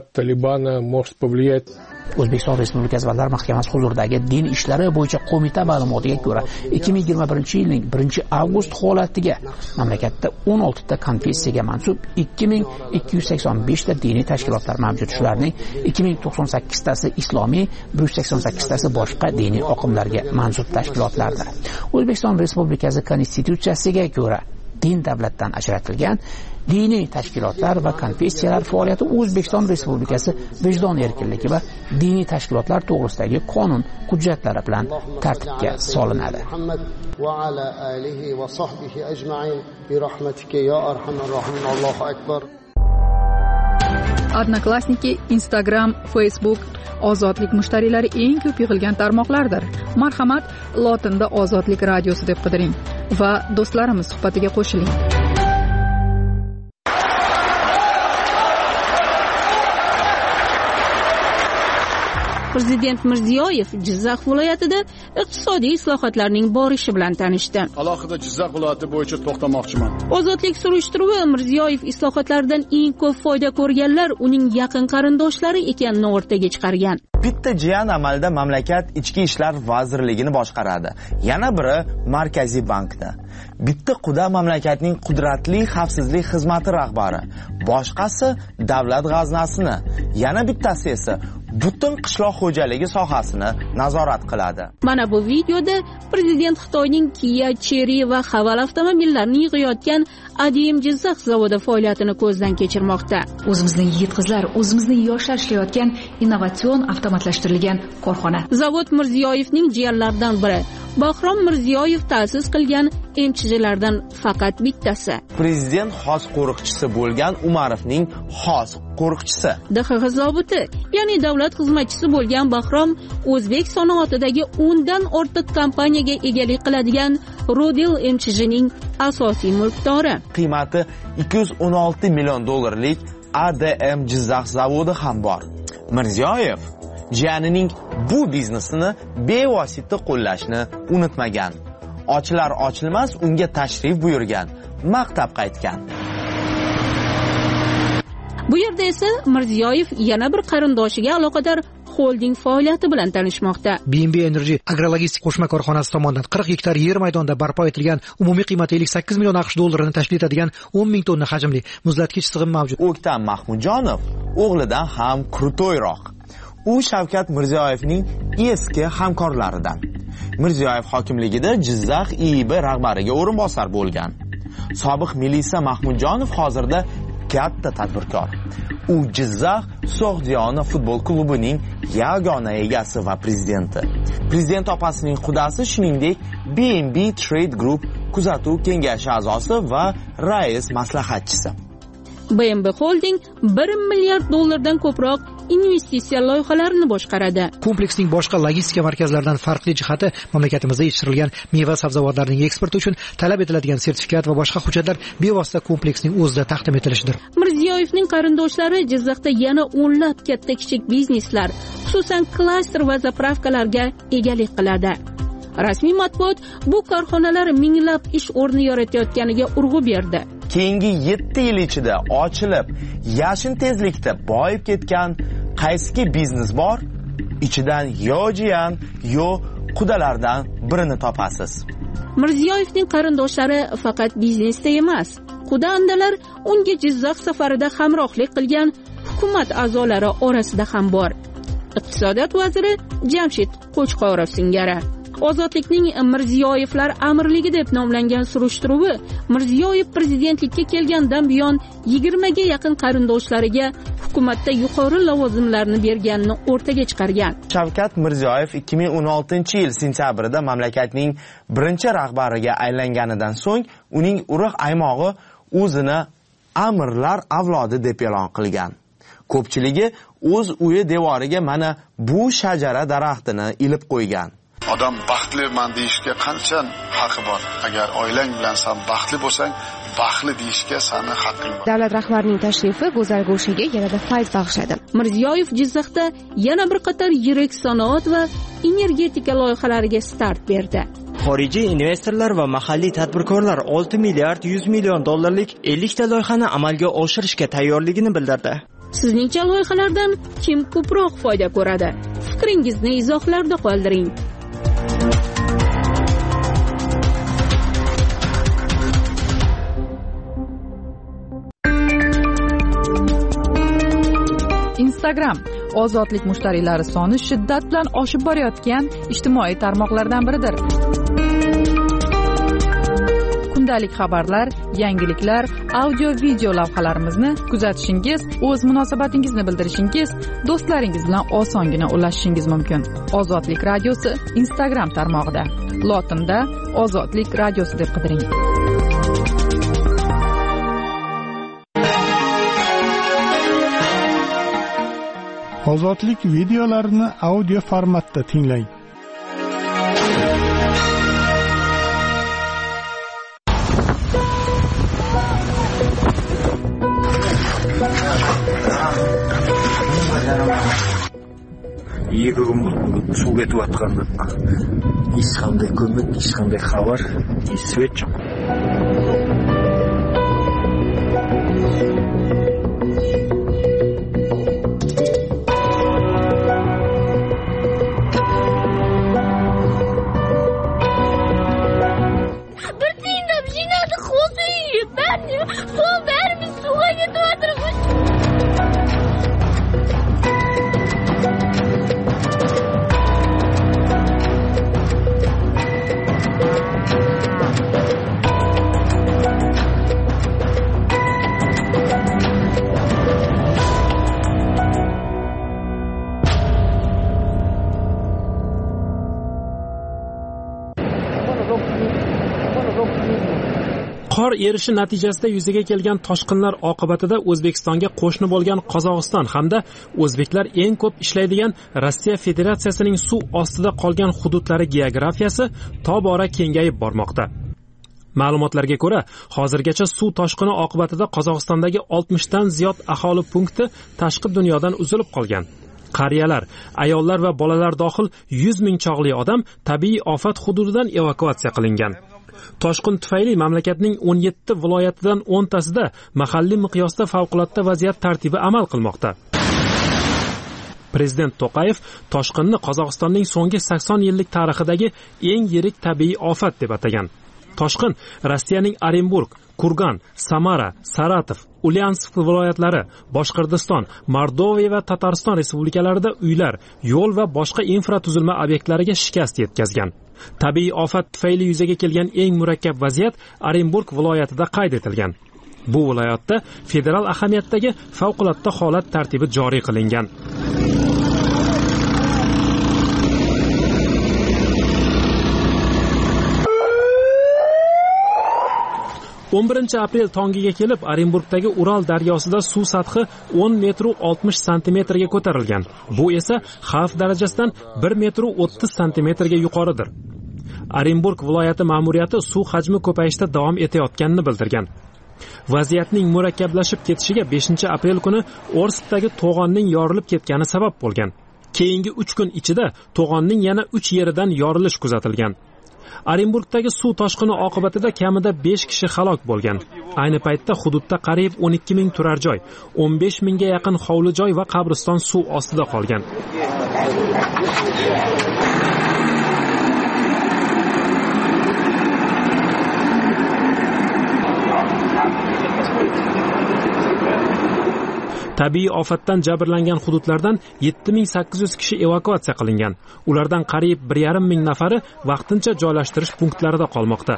Speaker 6: O'zbekiston Respublikasi Vazirlar Mahkamasi huzuridagi din ishlari bo'yicha qo'mita ma'lumotiga ko'ra 2021-yilning 1-avgust holatiga mamlakatda 16 ta konfessiyaga mansub 2285 ta diniy tashkilotlar mavjud. Shularning 2098 tasi islomiy, 188 tasi boshqa diniy oqimlarga mansub tashkilotlardir. O'zbekiston Respublikasi Konstitutsiyasiga ko'ra din davlatdan ajratilgan diniy tashkilotlar va konfessiyalar faoliyati O'zbekiston Respublikasi vijdon erkinligi va diniy tashkilotlar to'g'risidagi qonun hujjatlari bilan tartibga solinadi.
Speaker 1: Odnoklassniki, Instagram, Facebook ozodlik mushtariylari eng ko'p yig'ilgan tarmoqlardir. Marhamat, lotinda Ozodlik radiosi deb qidiring va do'stlarimiz suhbatiga qo'shiling.
Speaker 14: Prezident Mirziyoyev Jizzax viloyatida iqtisodiy islohotlarning borishi bilan tanishdi.
Speaker 4: Alohida Jizzax viloyati bo'yicha to'xtamoqchiman.
Speaker 14: Ozodlik surishtiruvi Mirziyoyev islohotlardan eng ko'p foyda ko'rganlar uning yaqin qarindoshlari ekanini o'rtaga chiqargan.
Speaker 12: Bitta jiyan amalda mamlakat ichki ishlar vazirligini boshqaradi. Yana biri Markaziy bankda. Bitta quda mamlakatning qudratli xavfsizlik xizmati rahbari. Boshqasi davlat g'aznasini. Yana bittasi esa butun qishloq xo'jaligi sohasini nazorat qiladi.
Speaker 14: Mana bu videoda prezident Xitoyning Kia, Chery va Haval avtomobillarini yig'ayotgan ADM Jizzax zavodi faoliyatini ko'zdan kechirmoqda.
Speaker 15: O'zimizning yigit-qizlar, o'zimizning yoshlar ishlayotgan innovatsion avtomatlashtirilgan korxona.
Speaker 14: Zavod Mirziyoyevning jiyanlaridan biri. Bahrom Mirziyoyev ta'sis qilgan MCHlardan faqat bittasi.
Speaker 12: Prezident xos qo'riqchisi bo'lgan Umarovning xos qo'riqchisi.
Speaker 14: DXX zobiti, ya'ni davlat xizmatchisi bo'lgan Bahrom o'zbek sanoatidagi 10 dan ortiq kompaniyaga egalik qiladigan Rodil MCHning asosiy mulkdori.
Speaker 12: Qiymati 216 million dollarlik ADM Jizzax zavodi ham bor. Mirziyoyev jiyanining bu biznesini bevosita qo'llashni unutmagan. Ochilar ochilmas unga tashrif buyurgan, maqtab qaytgan.
Speaker 14: Bu yerda esa Mirziyoyev yana bir qarindoshiga aloqador holding faoliyati bilan tanishmoqda.
Speaker 16: BNB Energy agrologistik qo'shma korxonasi tomonidan 40 gektar yer maydonida barpo etilgan umumiy qiymati 58 million AQSh dollarini tashkil etadigan 10 ming tonna hajmli muzlatgich sig'im mavjud.
Speaker 12: O'ktam Mahmudjonov o'g'lidan ham krutoyroq. U Shavkat Mirziyoyevning eski hamkorlaridan. Mirziyoyev hokimligida Jizzax IIB rahbariga o'rinbosar bo'lgan. Sobiq Milisa Mahmudjonov hozirda katta tadbirkor. U Jizzax So'g'diyona futbol klubining yagona egasi va prezidenti. Prezident opasining qudasi, shuningdek, BNB Trade Group kuzatuv kengashi a'zosi va rais maslahatchisi.
Speaker 14: BNB Holding 1 milliard dollardan ko'proq investitsiya loyihalarini boshqaradi.
Speaker 16: Kompleksning boshqa logistika markazlaridan farqli jihati mamlakatimizda yetishtirilgan meva sabzavotlarning eksporti uchun talab etiladigan sertifikat va boshqa hujjatlar bevosita kompleksning o'zida taqdim etilishidir.
Speaker 14: Mirziyoyevning qarindoshlari Jizzaxda yana o'nlab katta kichik bizneslar, xususan klaster va zapravkalarga egalik qiladi. Rasmiy matbuot bu korxonalar minglab ish o'rni yaratayotganiga urg'u berdi.
Speaker 12: Keyingi 7 yil ichida ochilib, yashin tezlikda boyib ketgan qaysi biznes bor? Ichidan yo jiyan, yo qudalardan birini topasiz.
Speaker 14: Mirziyoyevning qarindoshlari faqat biznesda emas, quda-andalar unga Jizzax safarida hamrohlik qilgan hukumat a'zolari orasida ham bor. Iqtisodiyot vaziri Jamshid Qo'chqorov singari. Ozodlikning Mirziyoyevlar amirligi deb nomlangan surishtiruvi Mirziyoyev prezidentlikka kelgandan buyon 20 ga yaqin qarindoshlariga hukumatda yuqori lavozimlarni berganini o'rtaga chiqargan.
Speaker 12: Shavkat Mirziyoyev 2016-yil sentyabrida mamlakatning birinchi rahbariga aylanganidan so'ng uning urug' aymog'i o'zini amirlar avlodi deb e'lon qilgan. Ko'pchiligi o'z uyi devoriga mana bu shajara daraxtini ilib qo'ygan.
Speaker 4: Odam baxtliman deyishga qancha haqqi bor? Agar oilang bilan sen baxtli bo'lsang, baxtli deyishga seni haqqing bor.
Speaker 17: Davlat rahbarining tashrifi go'zal go'shaga yanada fayz bag'ishladi.
Speaker 14: Mirziyoyev Jizzaxda yana bir qator yirik sanoat va energetika loyihalariga start berdi.
Speaker 18: Xorijiy investorlar va mahalliy tadbirkorlar 6 milliard 100 million dollarlik 50 ta loyihani amalga oshirishga tayyorligini bildirdi.
Speaker 14: Sizningcha loyihalardan kim ko'proq foyda ko'radi? Fikringizni izohlarda qoldiring.
Speaker 1: Instagram ozodlik mushtariylari soni shiddat bilan oshib borayotgan ijtimoiy tarmoqlardan biridir. Kundalik xabarlar, yangiliklar, audio video lavhalarimizni kuzatishingiz, o'z munosabatingizni bildirishingiz, do'stlaringiz bilan osongina ulashishingiz mumkin. Ozodlik radiosi Instagram tarmog'ida. Lotinda Ozodlik radiosi deb qidiring.
Speaker 5: Ozodlik videolarini audio formatda tinglang.
Speaker 19: Bugun suv ketayotganda hech qanday ko'mak, hech qanday xabar, switch.
Speaker 3: Qor erishi natijasida yuzaga kelgan toshqinlar oqibatida O'zbekistonga qo'shni bo'lgan Qozog'iston hamda o'zbeklar eng ko'p ishlaydigan Rossiya Federatsiyasining suv ostida qolgan hududlari geografiyasi tobora kengayib bormoqda. Ma'lumotlarga ko'ra, hozirgacha suv toshqini oqibatida Qozog'istondagi 60 dan ziyod aholi punkti tashqi dunyodan uzilib qolgan. Qariyalar, ayollar va bolalar dohil 100 ming chog'li odam tabiiy ofat hududidan evakuatsiya qilingan. Toshqin tufayli mamlakatning 17 viloyatidan 10 tasida mahalliy miqyosda favqulodda vaziyat tartibi amal qilmoqda. Prezident To'qayev toshqinni Qozog'istonning so'nggi 80 yillik tarixidagi eng yirik tabiiy ofat deb atagan. Toshqin Rossiyaning Orenburg, Kurgan, Samara, Saratov, Ulyansk viloyatlari, Boshqirdiston, Mordoviya va Tatariston respublikalarida uylar, yo'l va boshqa infratuzilma obyektlariga shikast yetkazgan. Tabiiy ofat tufayli yuzaga kelgan eng murakkab vaziyat Orenburg viloyatida qayd etilgan. Bu viloyatda federal ahamiyatdagi favqulodda holat tartibi joriy qilingan. 11 aprel tongiga kelib Orenburgdagi Ural daryosida suv sathi 10 metr 60 santimetrga ko'tarilgan. Bu esa xavf darajasidan 1 metr 30 santimetrga yuqoridir. Orenburg viloyati ma'muriyati suv hajmi ko'payishda davom etayotganini bildirgan. Vaziyatning murakkablashib ketishiga 5 aprel kuni Orskdagi to'g'onning yorilib ketgani sabab bo'lgan. Keyingi 3 kun ichida to'g'onning yana 3 yeridan yorilish kuzatilgan. Orenburgdagi suv toshqini oqibatida kamida 5 kishi halok bo'lgan. Ayni paytda hududda qariyb 12 ming turar joy, 15 mingga yaqin hovli joy va qabriston suv ostida qolgan. Tabiiy ofatdan jabrlangan hududlardan 7800 kishi evakuatsiya qilingan. Ulardan qariyb 1,5 ming nafari vaqtincha joylashtirish punktlarida qolmoqda.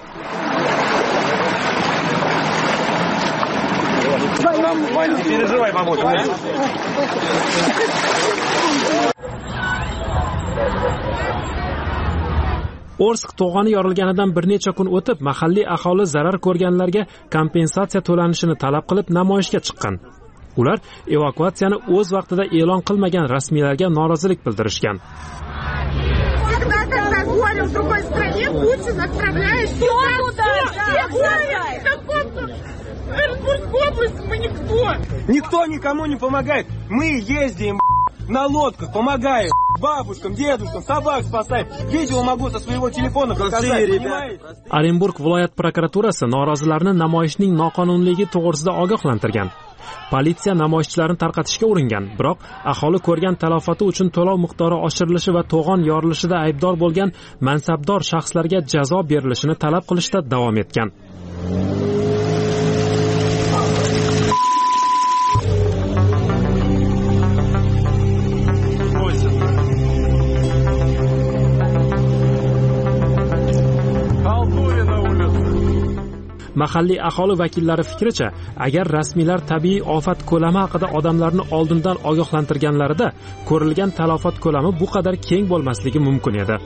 Speaker 3: Orsk to'g'oni yorilganidan bir necha kun o'tib, mahalliy aholi zarar ko'rganlarga kompensatsiya to'lanishini talab qilib namoyishga chiqqan. Ular evakuatsiyani o'z vaqtida e'lon qilmagan rasmiylarga norozilik bildirishgan.
Speaker 20: Никто никому не помогает. Мы ездим на лодках, помогаем бабушкам, дедушкам, собак спасаем. Видео могу со своего телефона показать, понимаете?
Speaker 3: Orenburg viloyat prokuraturasi norozilarni namoyishning noqonunligi to'g'risida ogohlantirgan. Politsiya namoyishchilarni tarqatishga uringan, biroq aholi ko'rgan talafoti uchun to'lov miqdori oshirilishi va to'g'on yorilishida aybdor bo'lgan mansabdor shaxslarga jazo berilishini talab qilishda davom etgan. Mahalliy aholi vakillari fikricha, agar rasmiylar tabiiy ofat ko'lami haqida odamlarni oldindan ogohlantirganlarida, ko'rilgan talafot ko'lami bu qadar keng bo'lmasligi mumkin edi.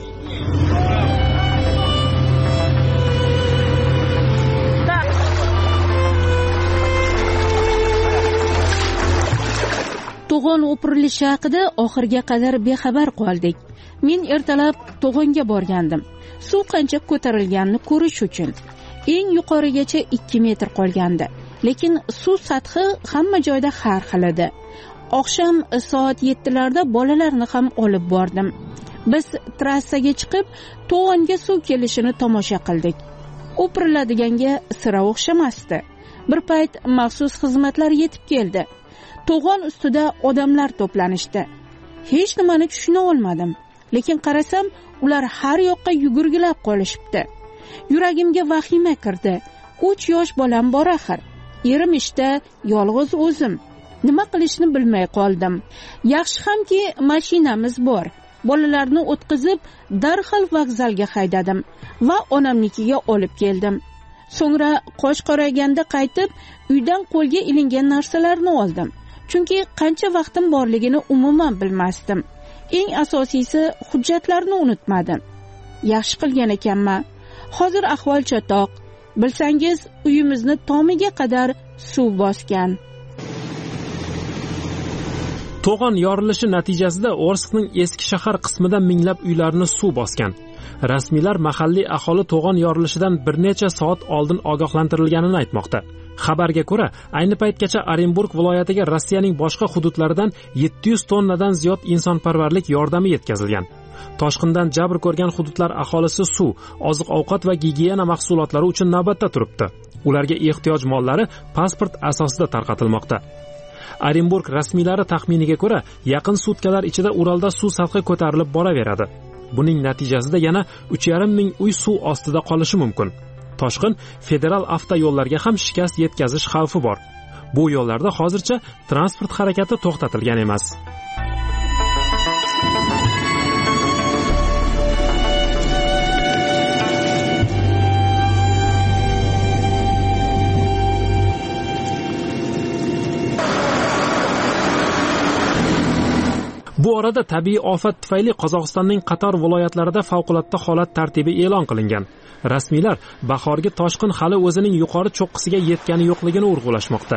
Speaker 14: To'g'on o'pirilishi haqida oxirga qadar bexabar qoldik. Men ertalab to'g'onga borgandim. Suv qancha ko'tarilganini ko'rish uchun. Eng yuqorigacha 2 metr qolgandi, lekin suv sathi hamma joyda har xil edi. Oqshom soat 7larda bolalarni ham olib bordim. Biz trassaga chiqib, to'g'onga suv kelishini tomosha qildik. O'piriladiganga sira o'xshamasdi. Bir payt maxsus xizmatlar yetib keldi. To'g'on ustida odamlar to'planishdi. Hech nimani tushuna olmadim, lekin qarasam, ular har yoqqa yugurgilab qolishibdi. Yuragimga vahima kirdi. 3 yosh bolam bor axir. Erim ishda, yolg'iz o'zim. Nima qilishni bilmay qoldim. Yaxshi hamki mashinamiz bor. Bolalarni o'tkazib, darhol vokzalga haydadim va onamnikiga olib keldim. So'ngra qosh qorayganda qaytib, uydan qo'lga ilingan narsalarni oldim. Chunki qancha vaqtim borligini umuman bilmasdim. Eng asosiysi, hujjatlarni unutmadim. Yaxshi qilgan ekanman. Hozir ahvol chatoq. Bilsangiz, uyimizni tomiga qadar suv bosgan.
Speaker 3: To'g'on yorilishi natijasida Orskning eski shahar qismida minglab uylarni suv bosgan. Rasmiylar mahalliy aholi to'g'on yorilishidan bir necha soat oldin ogohlantirilganini aytmoqda. Xabarga ko'ra, ayni paytgacha Orenburg viloyatiga Rossiyaning boshqa hududlaridan 700 tonnadan ziyod insonparvarlik yordami yetkazilgan. Toshqindan jabr ko'rgan hududlar aholisi suv, oziq-ovqat va gigiyena mahsulotlari uchun navbatda turibdi. Ularga ehtiyoj mollari pasport asosida tarqatilmoqda. Orenburg rasmiylari taxminiga ko'ra, yaqin sutkalar ichida Uralda suv sathi ko'tarilib boraveradi. Buning natijasida yana 3,5 ming uy suv ostida qolishi mumkin. Toshqin federal avtoyo'llarga ham shikast yetkazish xavfi bor. Bu yo'llarda hozircha transport harakati to'xtatilgan emas. Bu orada tabiiy ofat tufayli Qozog'istonning qator viloyatlarida favqulodda holat tartibi e'lon qilingan. Rasmiylar bahorgi toshqin hali o'zining yuqori cho'qqisiga yetgani yo'qligini urg'ulashmoqda.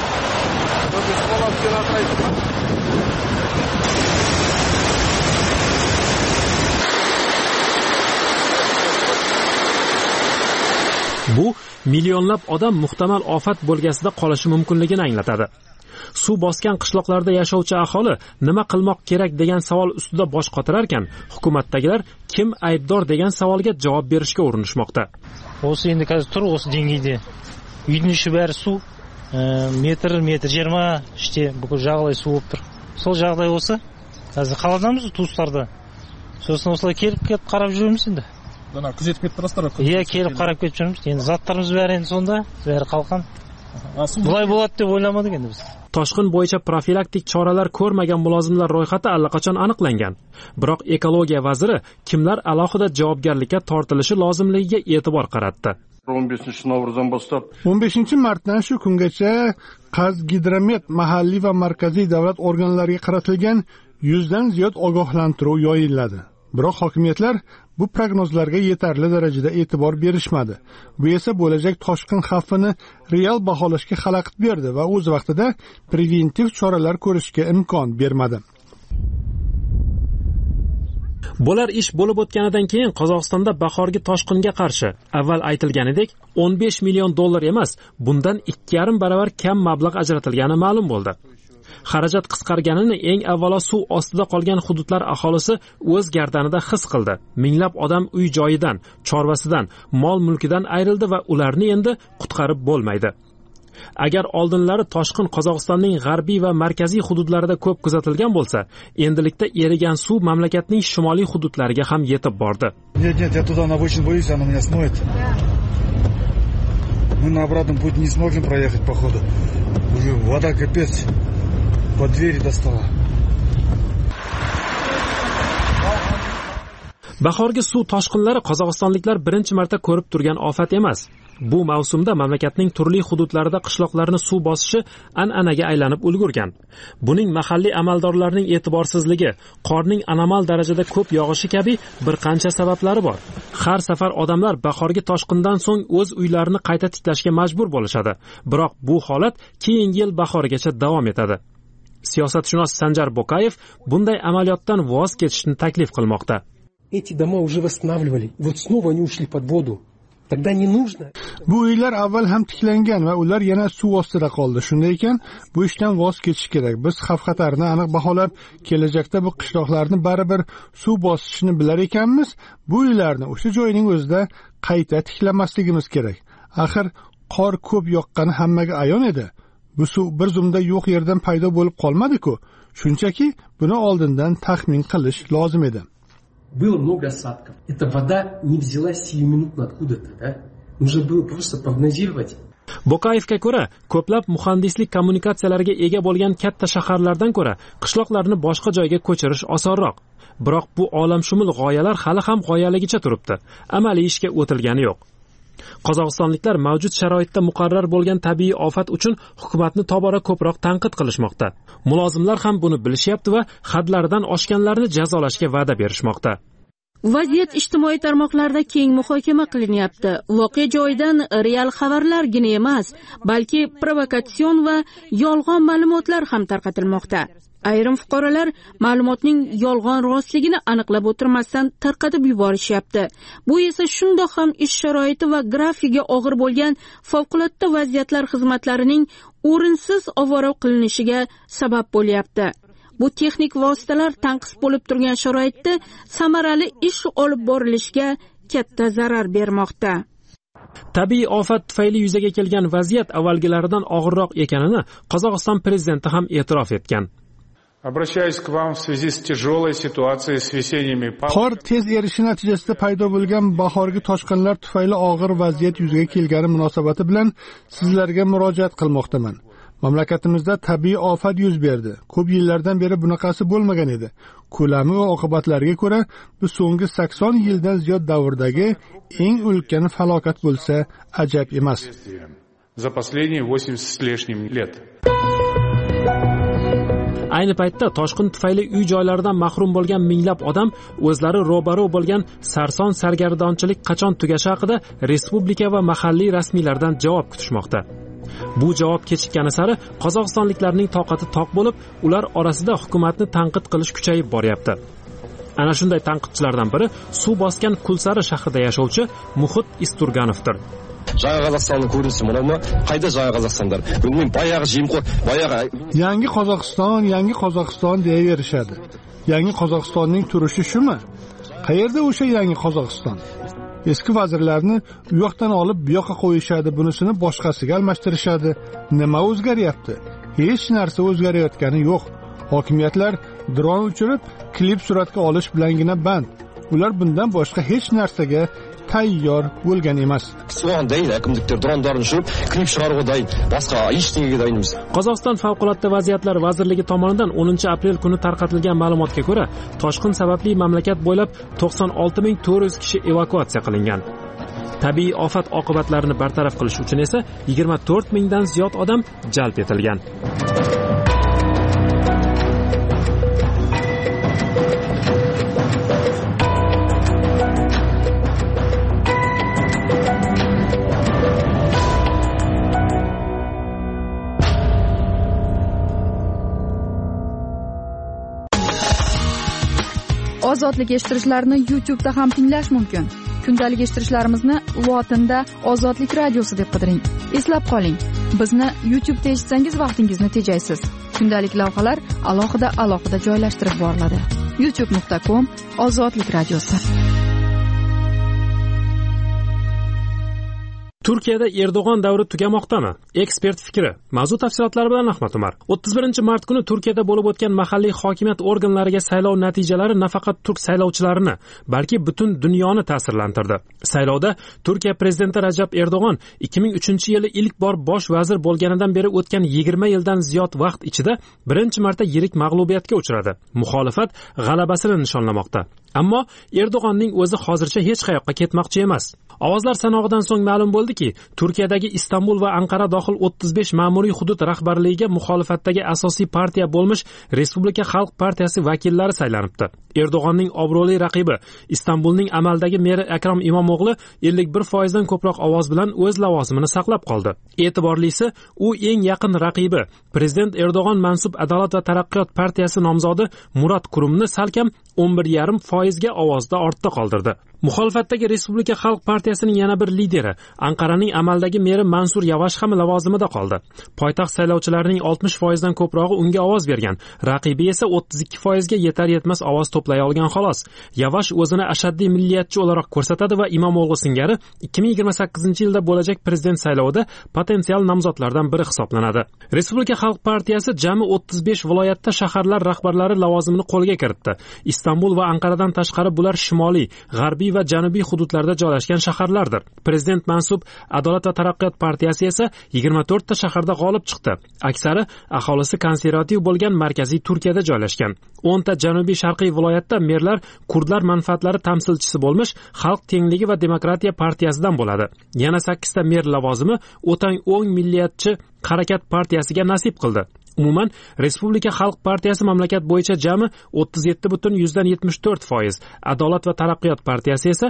Speaker 3: Bu millionlab odam muhtamal ofat bo'lgasida qolishi mumkinligini anglatadi. Suv bosgan qishloqlarda yashovchi aholi nima qilmoq kerak degan savol ustida bosh qotirar ekan, hukumatdagilar kim aybdor degan savolga javob berishga urinishmoqda.
Speaker 21: O'si endi hozir tur o'si dengiyda. Uyning ichi bari suv, metr 20 ishte бүкіл жағалай suv bo'lib tur. Сол жағдай olsa, hozir qaladamiz tuuslarda. So'sini oslar kelib qarab жүрміз енді.
Speaker 2: Bana күзетіп кетіп тұрасыздар.
Speaker 21: Иә, келіп қарап кетіп жүрміз. Енді заттарымыз бәрі енді сонда, бәрі қалқан. Бұлай болады деп ойламадық енді біз.
Speaker 3: Toshqin bo'yicha profilaktik choralar ko'rmagan mulozimlar ro'yxati allaqachon aniqlangan. Biroq ekologiya vaziri kimlar alohida javobgarlikka tortilishi lozimligiga e'tibor qaratdi.
Speaker 5: 15 martdan shu kungacha Qazgidromet mahalliy va markaziy davlat organlariga qaratilgan 100 dan ziyod ogohlantiruv yo'yiladi. Biroq hokimiyatlar bu prognozlarga yetarli darajada e'tibor berishmadi. Bu esa bo'lajak toshqin xavfini real baholashga xalaqit berdi va o'z vaqtida preventiv choralar ko'rishga imkon bermadi.
Speaker 3: Bo'lar ish bo'lib o'tganidan keyin Qozog'istonda bahorgi toshqinga qarshi avval aytilganidek 15 million dollar emas, bundan 2,5 baravar kam mablag' ajratilgani ma'lum bo'ldi. Xarajat qisqarganini eng avvalo suv ostida qolgan hududlar aholisi o'z gardanida his qildi. Minglab odam uy-joyidan, chorvasidan, mol-mulkidan ayrildi va ularni endi qutqarib bo'lmaydi. Agar oldinlari toshqin Qozog'istonning g'arbiy va markaziy hududlarida ko'p kuzatilgan bo'lsa, endilikda erigan suv mamlakatning shimoliy hududlariga ham yetib bordi.
Speaker 7: Нет, я туда на обочину боюсь, она меня смоет. Мы на обратном пути не сможем проехать по ходу. Уже вода капец. Под двери достала.
Speaker 3: Bahorgi suv toshqinlari qozog'istonliklar birinchi marta ko'rib turgan ofat emas. Bu mavsumda mamlakatning turli hududlarida qishloqlarni suv bosishi an'anaga aylanib ulgurgan. Buning mahalliy amaldorlarning e'tiborsizligi, qorning anomal darajada ko'p yog'ishi kabi bir qancha sabablari bor. Har safar odamlar bahorgi toshqindan so'ng o'z uylarini qayta tiklashga majbur bo'lishadi. Biroq bu holat keyingi yil bahorigacha davom etadi. Siyosatshunos Sanjar Bokayev bunday amaliyotdan voz kechishni taklif qilmoqda.
Speaker 22: Эти дома уже восстанавливали, вот снова они ушли под воду. Тогда не нужно.
Speaker 5: Bu uylar avval ham tiklangan va ular yana suv ostida qoldi. Shunday ekan, bu ishdan voz kechish kerak. Biz xavf-xatarni aniq baholab, kelajakda bu qishloqlarni baribir suv bosishini bilar ekanmiz, bu uylarni o'sha joyning o'zida qayta tiklamasligimiz kerak. Axir qor ko'p yoqqani hammaga ayon edi. Bu suv bir zumda yo'q yerdan paydo bo'lib qolmadi-ku. Shunchaki buni oldindan taxmin qilish lozim edi.
Speaker 22: Было много осадков. Эта вода не взялась сиюминутно откуда-то, да? Нужно было просто прогнозировать.
Speaker 3: Bokaevga ko'ra, ko'plab muhandislik kommunikatsiyalariga ega bo'lgan katta shaharlardan ko'ra qishloqlarni boshqa joyga ko'chirish osonroq. Biroq bu olamshumul g'oyalar hali ham g'oyaligicha turibdi. Amaliy ishga o'tilgani yo'q. Qozog'istonliklar mavjud sharoitda muqarrar bo'lgan tabiiy ofat uchun hukumatni tobora ko'proq tanqid qilishmoqda. Mulozimlar ham buni bilishyapti va hadlaridan oshganlarni jazolashga va'da berishmoqda.
Speaker 14: Vaziyat ijtimoiy tarmoqlarda keng muhokama qilinyapti. Voqea joyidan real xabarlargina emas, balki provokatsion va yolg'on ma'lumotlar ham tarqatilmoqda. Ayrim fuqarolar ma'lumotning yolg'on rostligini aniqlab o'tirmasdan tarqatib yuborishyapti. Bu esa shundoq ham ish sharoiti va grafika og'ir bo'lgan favqulodda vaziyatlar xizmatlarining o'rinsiz ovora qilinishiga sabab bo'lyapti. Bu texnik vositalar tanqis bo'lib turgan sharoitda samarali ish olib borilishiga katta zarar bermoqda.
Speaker 3: Tabiiy ofat tufayli yuzaga kelgan vaziyat avvalgilaridan og'irroq ekanini Qozog'iston prezidenti ham e'tirof etgan.
Speaker 23: Обращаюсь к вам в связи с тяжелой ситуацией с весенними
Speaker 5: qor tez erishi natijasida paydo bo'lgan bahorgi toshqinlar tufayli og'ir vaziyat yuzaga kelgani munosabati bilan sizlarga murojaat qilmoqdaman. Mamlakatimizda tabiiy ofat yuz berdi. Ko'p yillardan beri bunaqasi bo'lmagan edi. Ko'lami va oqibatlariga ko'ra bu so'nggi 80 yildan ziyod davrdagi eng ulkan falokat bo'lsa ajab emas.
Speaker 23: За последние 80 с лишним лет.
Speaker 3: Ayni paytda toshqin tufayli uy-joylaridan mahrum bo'lgan minglab odam o'zlari ro'baro bo'lgan sarson sargardonchilik qachon tugashi haqida respublika va mahalliy rasmiylardan javob kutishmoqda. Bu javob kechikkani sari qozog'istonliklarning toqati toq bo'lib, ular orasida hukumatni tanqid qilish kuchayib boryapti. Ana shunday tanqidchilardan biri suv bosgan Kulsari shahrida yashovchi Muhit Isturganovdir.
Speaker 24: Жаңа Қазақстанның көрінісі мынау ма? Қайда жаңа Қазақстандар? Білмеймін, баяғы жемқор, баяғы
Speaker 5: Yangi Qozog'iston deyaverishadi. Yangi Qozog'istonning turishi shumi? Qayerda o'sha yangi Qozog'iston? Eski vazirlarni u yoqdan olib bu yoqqa qo'yishadi, bunisini boshqasiga almashtirishadi. Nima o'zgaryapti? Hech narsa o'zgarayotgani yo'q. Hokimiyatlar dron uchirib, klip suratga olish bilangina band. Ular bundan boshqa hech narsaga tayyor bo'lgan emas.
Speaker 24: So'g'an dayın әкімдіктер дрондарын ұшырып, klip шығаруға дайын. Басқа ештеңеге дайынмыз.
Speaker 3: Qozog'iston favqulodda vaziyatlar vazirligi tomonidan 10-aprel kuni tarqatilgan ma'lumotga ko'ra, toshqin sababli mamlakat bo'ylab 96,400 kishi evakuatsiya qilingan. Tabiiy ofat oqibatlarini bartaraf qilish uchun esa 24,000 dan ziyod odam jalb etilgan.
Speaker 1: Ozodlik eshittirishlarni YouTube'da ham tinglash mumkin. Kundalik eshittirishlarimizni lotinda Ozodlik radiosi deb qidiring. Eslab qoling, bizni YouTube'da eshitsangiz vaqtingizni tejaysiz. Kundalik lavhalar alohida joylashtirib boriladi. youtube.com/Ozodlik radiosi.
Speaker 3: Turkiyada Erdo'g'on davri tugamoqdami? Ekspert fikri. Mavzu tafsilotlari bilan Ahmad Umar. 31-mart kuni Turkiyada bo'lib o'tgan mahalliy hokimiyat organlariga saylov natijalari nafaqat turk saylovchilarini, balki butun dunyoni ta'sirlantirdi. Saylovda Turkiya prezidenti Rajab Erdo'g'on 2003-yili ilk bor bosh vazir bo'lganidan beri o'tgan 20 yildan ziyod vaqt ichida birinchi marta yirik mag'lubiyatga uchradi. Muxolifat g'alabasini nishonlamoqda. Ammo Erdo'g'onning o'zi hozircha hech qayoqqa ketmoqchi emas. Ovozlar sanog'idan so'ng ma'lum bo'ldiki, Turkiyadagi Istanbul va Anqara dohil 35 ma'muriy hudud rahbarligiga muxolifatdagi asosiy partiya bo'lmish Respublika Xalq partiyasi vakillari saylanibdi. Erdo'g'onning obro'li raqibi Istanbulning amaldagi meri Akram Imomog'li 51% dan ko'proq ovoz bilan o'z lavozimini saqlab qoldi. E'tiborlisi, u eng yaqin raqibi prezident Erdo'g'on mansub Adolat va taraqqiyot partiyasi nomzodi Murat Kurumni salkam 11,5% ga ovozda ortda qoldirdi. Muxolifatdagi Respublika Xalq partiyasining yana bir lideri Anqaraning amaldagi meri Mansur Yavash ham lavozimida qoldi. Poytaxt saylovchilarining 60% dan ko'prog'i unga ovoz bergan. Raqibi esa 32% ga yetar-yetmas ovoz to'play olgan xolos. Yavash o'zini ashaddiy milliyatchi o'laroq ko'rsatadi va Imomog'li singari 2028-yilda bo'lajak prezident saylovida potensial nomzodlardan biri hisoblanadi. Respublika Xalq partiyasi jami 35 viloyatda shaharlar rahbarlari lavozimini qo'lga kiritdi. Istanbul va Anqaradan tashqari bular shimoliy, g'arbiy va janubiy hududlarda joylashgan shaharlardir. Prezident mansub Adolat va taraqqiyot partiyasi esa 24 ta shaharda g'olib chiqdi. Aksari aholisi konservativ bo'lgan markaziy Turkiyada joylashgan. 10 ta janubiy sharqiy viloyatda merlar kurdlar manfaatlari tamsilchisi bo'lmish Xalq tengligi va demokratiya partiyasidan bo'ladi. Yana 8 ta mer lavozimi o'tang o'ng milliyatchi harakat partiyasiga nasib qildi. Umuman, Respublika Xalq partiyasi mamlakat bo'yicha jami 37,74%, Adolat va taraqqiyot partiyasi esa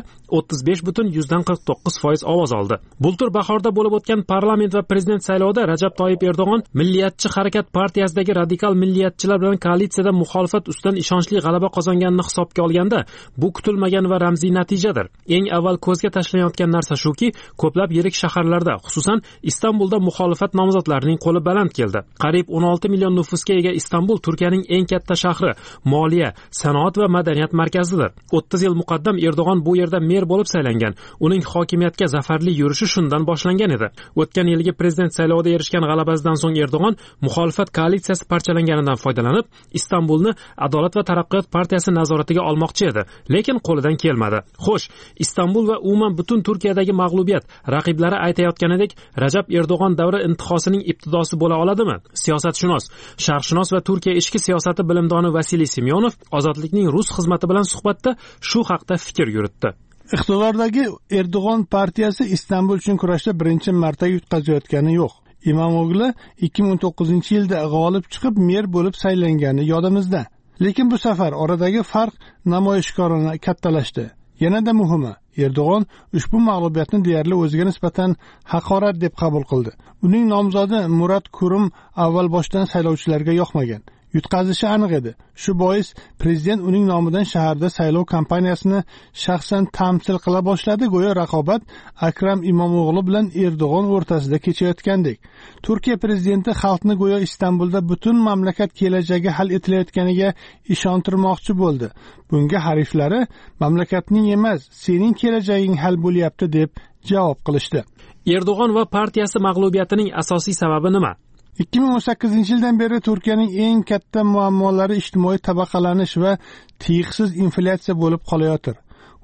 Speaker 3: 35,49% ovoz oldi. Bultur bahorda bo'lib o'tgan parlament va prezident saylovida Rajab Toyib Erdo'g'on Milliyatchi harakat partiyasidagi radikal milliyatchilar bilan koalitsiyada muxolifat ustidan ishonchli g'alaba qozonganini hisobga olganda, bu kutilmagan va ramziy natijadir. Eng avval ko'zga tashlanayotgan narsa shuki, ko'plab yirik shaharlarda, xususan Istanbulda muxolifat nomzodlarining qo'li baland keldi. Qariyb 16 million nufusga ega Istanbul Turkiyaning eng katta shahri, moliya, sanoat va madaniyat markazidir. 30 yil muqaddam Erdo'g'on bu yerda mer bo'lib saylangan. Uning hokimiyatga zafarli yurishi shundan boshlangan edi. O'tgan yilgi prezident saylovida erishgan g'alabasidan so'ng Erdo'g'on muxolifat koalitsiyasi parchalanganidan foydalanib, Istanbulni Adolat va taraqqiyot partiyasi nazoratiga olmoqchi edi, lekin qo'lidan kelmadi. Xo'sh, Istanbul va umuman butun Turkiyadagi mag'lubiyat raqiblari aytayotganidek Rajab Erdo'g'on davri intihosining ibtidosi bo'la oladimi? Siyosatshunos, sharqshunos va Turkiya ichki siyosati bilimdoni Vasiliy Semyonov Ozodlikning rus xizmati bilan suhbatda shu haqda fikr yuritdi.
Speaker 5: Iqtidordagi Erdo'g'on partiyasi Istanbul uchun kurashda birinchi marta yutqazayotgani yo'q. Imomog'li 2019-yilda g'olib chiqib mer bo'lib saylangani yodimizda. Lekin bu safar oradagi farq namoyishkorona kattalashdi. Yanada muhimi, Erdo'g'on ushbu mag'lubiyatni deyarli o'ziga nisbatan haqorat deb qabul qildi. Uning nomzodi Murat Kurum avval boshdan saylovchilarga yoqmagan. Yutqazishi aniq edi. Shu bois prezident uning nomidan shaharda saylov kampaniyasini shaxsan tamsil qila boshladi. Go'yo raqobat Akram Imomog'li bilan Erdo'g'on o'rtasida kechayotgandek. Turkiya prezidenti xalqni go'yo Istanbulda butun mamlakat kelajagi hal etilayotganiga ishontirmoqchi bo'ldi. Bunga hariflari mamlakatning emas, sening kelajaging hal bo'lyapti deb javob qilishdi.
Speaker 3: Erdo'g'on va partiyasi mag'lubiyatining asosiy sababi nima?
Speaker 5: 2018-yildan beri Turkiyaning eng katta muammolari ijtimoiy tabaqalanish va tiyiqsiz inflyatsiya bo'lib qolayotir.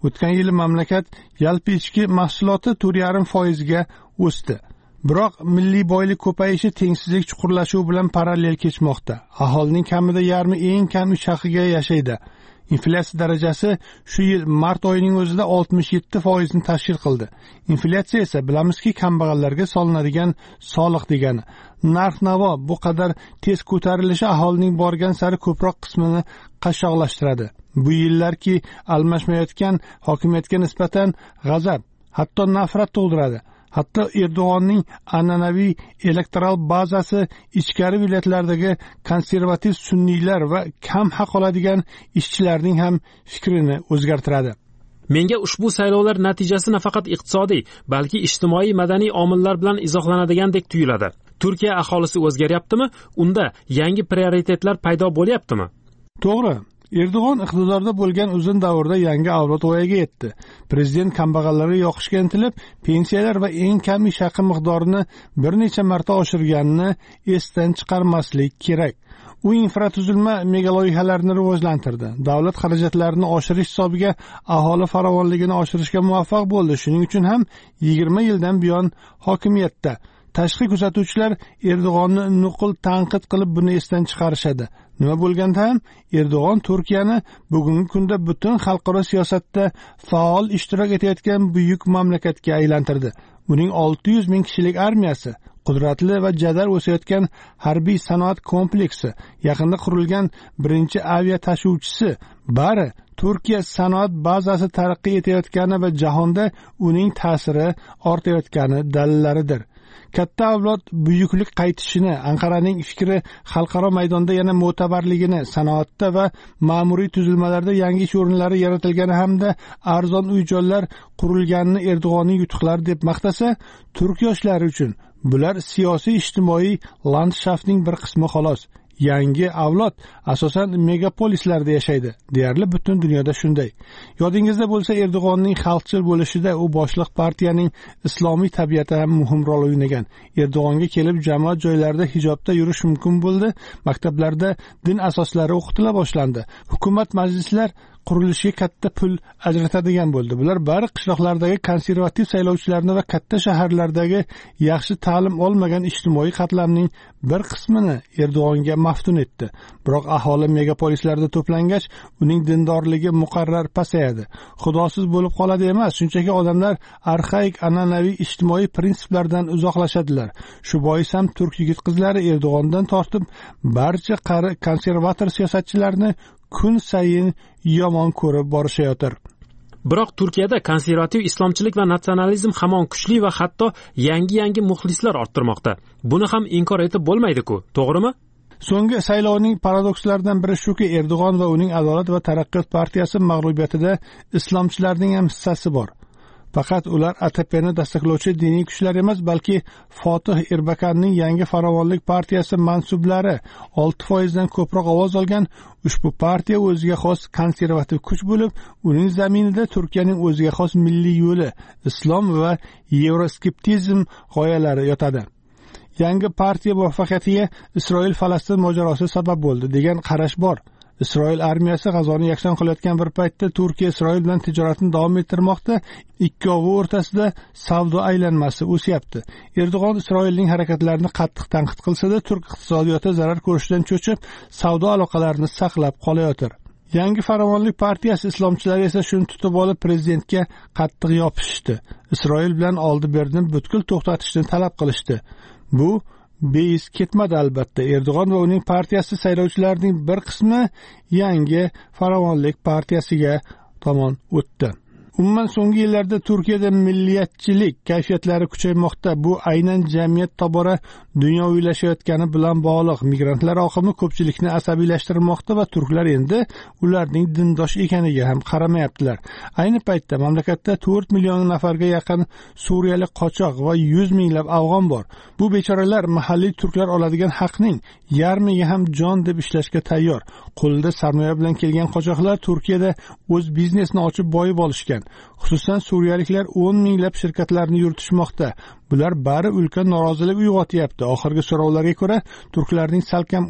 Speaker 5: O'tgan yili mamlakat yalpi ichki mahsuloti 4,5% ga o'sdi. Biroq milliy boylik ko'payishi tengsizlik chuqurlashuvi bilan parallel kechmoqda. Aholining kamida yarmi eng kam ish haqiga yashaydi. Inflyatsiya darajasi shu yil mart oyining o'zida 67% ni tashkil qildi. Inflyatsiya esa bilamizki, kambag'allarga solinadigan soliq degani. Narx-navo bu qadar tez ko'tarilishi aholining borgan sari ko'proq qismini qashshoqlashtiradi. Bu yillarki almashmayotgan hokimiyatga nisbatan g'azab, hatto nafrat tug'diradi. Hatto Erdo'g'onning an'anaviy elektoral bazasi ichkari viloyatlardagi konservativ sunniylar va kam haq oladigan ishchilarning ham fikrini o'zgartiradi.
Speaker 3: Menga ushbu saylovlar natijasi nafaqat iqtisodiy, balki ijtimoiy madaniy omillar bilan izohlanadigandek tuyuladi. Turkiya aholisi o'zgaryaptimi? Unda yangi prioritetlar paydo bo'lyaptimi?
Speaker 5: To'g'ri. Erdo'g'on iqtidorda bo'lgan uzun davrda yangi avlod voyaga yetdi. Prezident kambag'allarga yoqishga intilib, pensiyalar va eng kam ish haqi miqdorini bir necha marta oshirganini esdan chiqarmaslik kerak. U infratuzilma megaloyihalarni rivojlantirdi. Davlat xarajatlarini oshirish hisobiga aholi farovonligini oshirishga muvaffaq bo'ldi. Shuning uchun ham 20 yildan buyon hokimiyatda. Tashqi kuzatuvchilar Erdo'g'onni nuqul tanqid qilib buni esdan chiqarishadi. Nima bo'lganda ham Erdo'g'on Turkiyani bugungi kunda butun xalqaro siyosatda faol ishtirok etayotgan buyuk mamlakatga aylantirdi. Uning 600 ming kishilik armiyasi, qudratli va jadal o'sayotgan harbiy sanoat kompleksi, yaqinda qurilgan birinchi avia tashuvchisi bari Turkiya sanoat bazasi taraqqiy etayotgani va jahonda uning ta'siri ortayotgani dalillaridir. Katta avlod buyuklik qaytishini, Anqaraning fikri xalqaro maydonda yana mo'tabarligini, sanoatda va ma'muriy tuzilmalarda yangi ish o'rinlari yaratilgani hamda arzon uy-joylar qurilganini Erdo'g'onning yutuqlari deb maqtasa, turk yoshlari uchun bular siyosiy ijtimoiy landshaftning bir qismi xolos. Yangi avlod asosan megapolislarda yashaydi. Deyarli butun dunyoda shunday. Yodingizda bo'lsa, Erdo'g'onning xalqchil bo'lishida u boshliq partiyaning islomiy tabiati ham muhim rol o'ynagan. Erdo'g'onga kelib jamoat joylarida hijobda yurish mumkin bo'ldi. Maktablarda din asoslari o'qitila boshlandi. Hukumat majlislar qurilishiga katta pul ajratadigan bo'ldi. Bular bari qishloqlardagi konservativ saylovchilarni va katta shaharlardagi yaxshi ta'lim olmagan ijtimoiy qatlamning bir qismini Erdo'g'onga maftun etdi. Biroq aholi megapolislarda to'plangach, uning dindorligi muqarrar pasayadi. Xudosiz bo'lib qoladi emas, shunchaki odamlar arxaik an'anaviy ijtimoiy prinsiplardan uzoqlashadilar. Shu bois ham turk yigit-qizlari Erdo'g'ondan tortib barcha qari konservator siyosatchilarni kun sayin yomon ko'rib borishayotir.
Speaker 3: Biroq Turkiyada konservativ islomchilik va natsionalizm hamon kuchli va hatto yangi muxlislar orttirmoqda. Buni ham inkor etib bo'lmaydi-ku, to'g'rimi?
Speaker 5: So'nggi saylovning paradokslaridan biri shuki, Erdo'g'on va uning Adolat va taraqqiyot partiyasi mag'lubiyatida islomchilarning ham hissasi bor. Faqat ular ATPni dastaklovchi diniy kuchlar emas, balki Fotih Erbakanning yangi farovonlik partiyasi mansublari 6% dan ko'proq ovoz olgan. Ushbu partiya o'ziga xos konservativ kuch bo'lib, uning zaminida Turkiyaning o'ziga xos milliy yo'li, islom va yevroskeptizm g'oyalari yotadi. Yangi partiya muvaffaqiyatiga Isroil-Falastin mojarosi sabab bo'ldi degan qarash bor. Isroil armiyasi G'azoni yakson qilayotgan bir paytda Turkiya Isroil bilan tijoratni davom ettirmoqda, ikkovi o'rtasida savdo aylanmasi o'syapti. Erdo'g'on Isroilning harakatlarini qattiq tanqid qilsa-da, turk iqtisodiyoti zarar ko'rishdan cho'chib, savdo aloqalarini saqlab qolayotir. Yangi farovonlik partiyasi islomchilari esa shuni tutib olib prezidentga qattiq yopishishdi. Isroil bilan oldi-berni butkul to'xtatishni talab qilishdi. Bu beis ketmadi albatta. Erdo'g'on va uning partiyasi saylovchilarining bir qismi yangi farovonlik partiyasiga tomon o'tdi. Umuman so'nggi yillarda Turkiyada milliyatchilik kayfiyatlari kuchaymoqda. Bu aynan jamiyat tobora dunyoviylashayotgani bilan bog'liq. Migrantlar oqimi ko'pchilikni asabiylashtirmoqda va turklar endi ularning dindosh ekaniga ham qaramayaptilar. Ayni paytda mamlakatda 4 million nafarga yaqin suriyalik qochoq va 100 minglab afg'on bor. Bu bechoralar mahalliy turklar oladigan haqning yarmiga ham jon deb ishlashga tayyor. Qo'lida sarmoya bilan kelgan qochoqlar Turkiyada o'z biznesini ochib boyib olishgan. Xususan suriyaliklar 10 minglab shirkatlarni yuritishmoqda. Bular bari ulkan norozilik uyg'otyapti. Oxirgi so'rovlarga ko'ra, turklarning salkam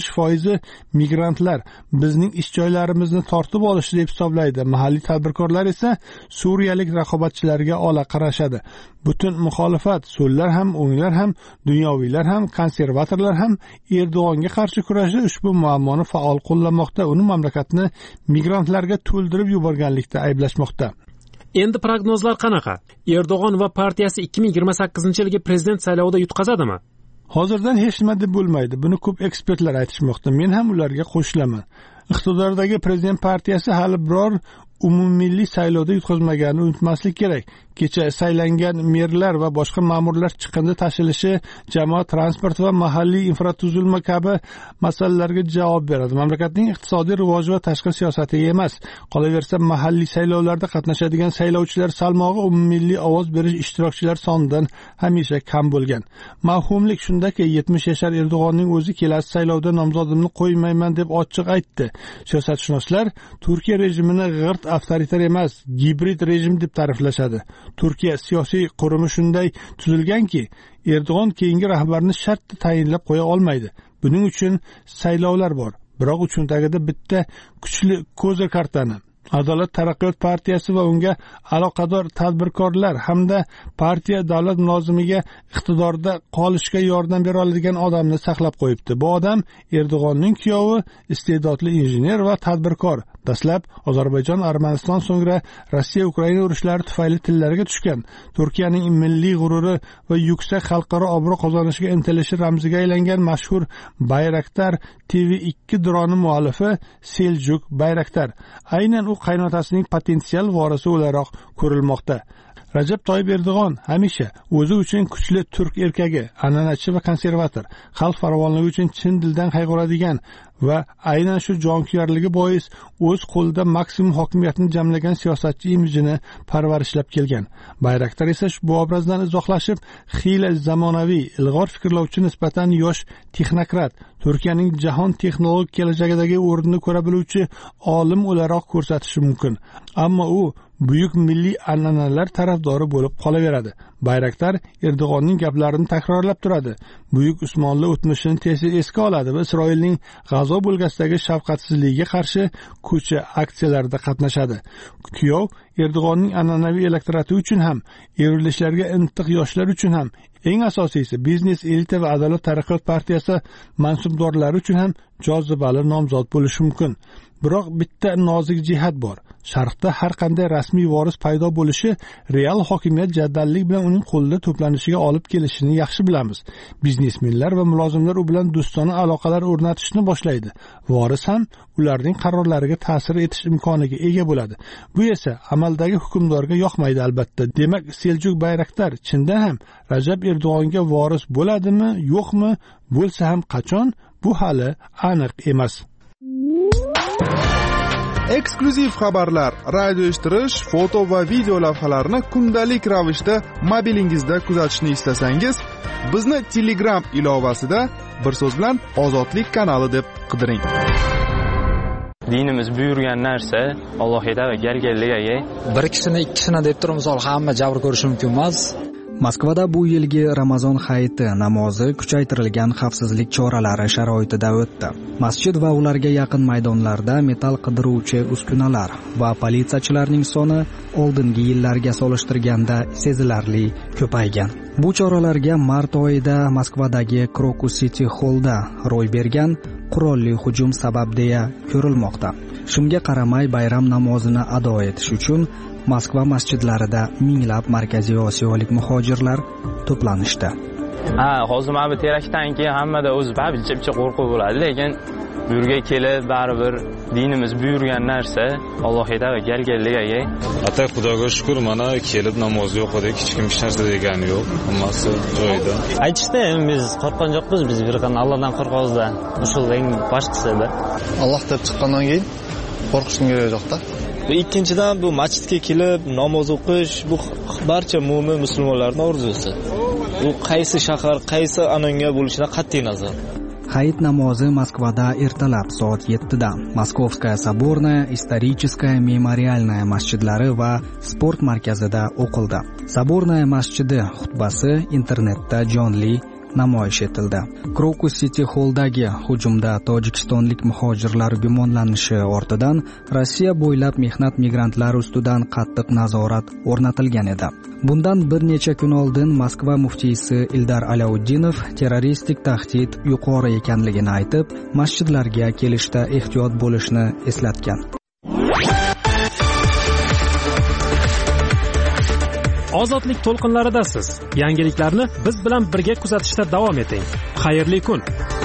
Speaker 5: 60% migrantlar bizning ish joylarimizni tortib olishdi deb hisoblaydi. Mahalliy tadbirkorlar esa suriyalik raqobatchilarga ola qarashadi. Butun muxolifat, so'llar ham, o'nglar ham, dunyoviylar ham, konservatorlar ham Erdo'g'onga qarshi kurashda ushbu muammoni faol qo'llamoqda. Uni mamlakatni migrantlarga to'ldirib yuborganlikda ayblashmoqda.
Speaker 3: Endi prognozlar qanaqa? Erdo'g'on va partiyasi 2028-yilgi prezident saylovida yutqazadimi?
Speaker 5: Hozirdan hech nima deb bo'lmaydi. Buni ko'p ekspertlar aytishmoqda. Men ham ularga qo'shilaman. Iqtidordagi prezident partiyasi hali biror umummilliy saylovda yutqazmaganini unutmaslik kerak. Kecha saylangan merlar va boshqa ma'murlar chiqindi tashilishi, jamoat transport va mahalliy infratuzilma kabi masalalarga javob beradi. Mamlakatning iqtisodiy rivoji va tashqi siyosatiga emas. Qolaversa, mahalliy saylovlarda qatnashadigan saylovchilar salmog'i umummilliy ovoz berish ishtirokchilar sonidan hamisha kam bo'lgan. Mavhumlik shundaki, 70 yashar Erdo'g'onning o'zi kelasi saylovda nomzodimni qo'ymayman deb ochiq aytdi. Siyosatshunoslar Turkiya rejimini g'irt avtoritar emas, gibrid rejim deb ta'riflashadi. Turkiya siyosiy qurimi shunday tuzilganki, Erdo'g'on keyingi rahbarni shartda tayinlab qo'ya olmaydi. Buning uchun saylovlar bor. Biroq uchun tagida bitta kuchli ko'za kartani Adolat taraqqiyot partiyasi va unga aloqador tadbirkorlar hamda partiya davlat mulozimiga iqtidorda qolishga yordam bera oladigan odamni saqlab qo'yibdi. Bu odam Erdo'g'onning kuyovi, iste'dodli injener va tadbirkor. Dastlab Ozarbayjon, Armaniston, so'ngra Rossiya-Ukraina urushlari tufayli tillarga tushgan. Turkiyaning milliy g'ururi va yuksak xalqaro obro' qozonishiga intilishi ramziga aylangan mashhur Bayraktar TV2 droni muallifi Seljuk Bayraktar. Aynan u qaynotasining potensial vorisi o'laroq ko'rilmoqda. Rajab Toyyib Erdo'g'on hamisha o'zi uchun kuchli turk erkagi, an'anachi va konservator, xalq farovonligi uchun chin dildan qayg'uradigan va aynan shu jonkuyarligi bois o'z qo'lida maksimum hokimiyatni jamlagan siyosatchi imijini parvarishlab kelgan. Bayraktar esa bu obrazdan izohlashib, xiyla zamonaviy, ilg'or fikrlovchi nisbatan yosh texnokrat, Turkiyaning jahon texnologik kelajagidagi o'rnini ko'ra biluvchi olim o'laroq ko'rsatishi mumkin. Ammo u buyuk milliy an'analar tarafdori bo'lib qolaveradi. Bayraktar Erdo'g'onning gaplarini takrorlab turadi. Buyuk Usmonli o'tmishini tez esga oladi va Isroilning G'azo bo'lgasidagi shafqatsizligiga qarshi ko'cha aksiyalarida qatnashadi. Kuyov Erdo'g'onning an'anaviy elektorati uchun ham, evrilishlarga intiq yoshlar uchun ham, eng asosiysi biznes elita va Adolat taraqqiyot partiyasi mansubdorlari uchun ham jozibali nomzod bo'lishi mumkin. Biroq bitta nozik jihat bor. Sharqda har qanday rasmiy voris paydo bo'lishi real hokimiyat jaddallik bilan uning qo'lida to'planishiga olib kelishini yaxshi bilamiz. Biznesmenlar va mulozimlar u bilan do'stona aloqalar o'rnatishni boshlaydi. Voris ham ularning qarorlariga ta'sir etish imkoniga ega bo'ladi. Bu esa amaldagi hukmdorga yoqmaydi albatta. Demak, Seljuk Bayraktar chindan ham Rajab Erdo'g'onga voris bo'ladimi, yo'qmi? Bo'lsa ham qachon? Bu hali aniq emas.
Speaker 2: Eksklyuziv xabarlar, radio eshittirish, foto va video lavhalarni kundalik ravishda mobilingizda kuzatishni istasangiz, bizni Telegram ilovasida bir so'z bilan Ozodlik kanali deb qidiring.
Speaker 8: Dinimiz buyurgan narsa Allohga va galgalligaga.
Speaker 9: Bir kishini ikki kishini deb turib, misol hamma jabr ko'rishi mumkin emas.
Speaker 10: Moskvada bu yilgi Ramazon hayiti namozi kuchaytirilgan xavfsizlik choralari sharoitida o'tdi. Masjid va ularga yaqin maydonlarda metal qidiruvchi uskunalar va politsiyachilarning soni oldingi yillarga solishtirganda sezilarli ko'paygan. Bu choralarga mart oyida Moskvadagi Krokus City Hallda ro'y bergan qurolli hujum sabab deya ko'rilmoqda. Shunga qaramay bayram namozini ado etish uchun Moskva masjidlarida minglab markaziy osiyolik muhojirlar to'planishdi.
Speaker 8: Hozir mana bu teraktdan keyin hammada o'z babilcha qo'rquv bo'ladi, lekin bu yerga kelib baribir dinimiz buyurgan narsa Allohga va galgalligaga.
Speaker 11: Ata Xudoga shukr, mana kelib namoz o'qidik, hech kim hech narsa degani yo'q, hammasi joyida.
Speaker 21: Aytishda biz qo'rqqan yo'qmiz, biz bir qanday Allohdan qo'rqamiz-da. Shu eng boshqasida.
Speaker 25: Alloh deb chiqqandan keyin qo'rqishning keragi yo'q-da.
Speaker 26: Ikkinchidan bu masjidga kelib namoz o'qish bu barcha mu'min musulmonlarning orzusi. Bu qaysi shahar, qaysi anonga bo'lishidan qat'iy nazar.
Speaker 10: Hayit namozi Moskvada ertalab soat 7 da Moskovskaya Sabornaya, Историческая Memorialnaya masjidlari va sport markazida o'qildi. Sabornaya masjidi xutbasi internetda jonli namoyish etildi. Crocus City Hall'dagi hujumda tojikistonlik muhojirlar gumonlanishi ortidan Rossiya bo'ylab mehnat migrantlari ustidan qattiq nazorat o'rnatilgan edi. Bundan bir necha kun oldin Moskva muftiysi Ildar Alauddinov terroristik tahdid yuqori ekanligini aytib, masjidlarga kelishda ehtiyot bo'lishni eslatgan.
Speaker 3: Ozodlik to'lqinlaridasiz. Yangiliklarni biz bilan birga kuzatishda davom eting. Xayrli kun.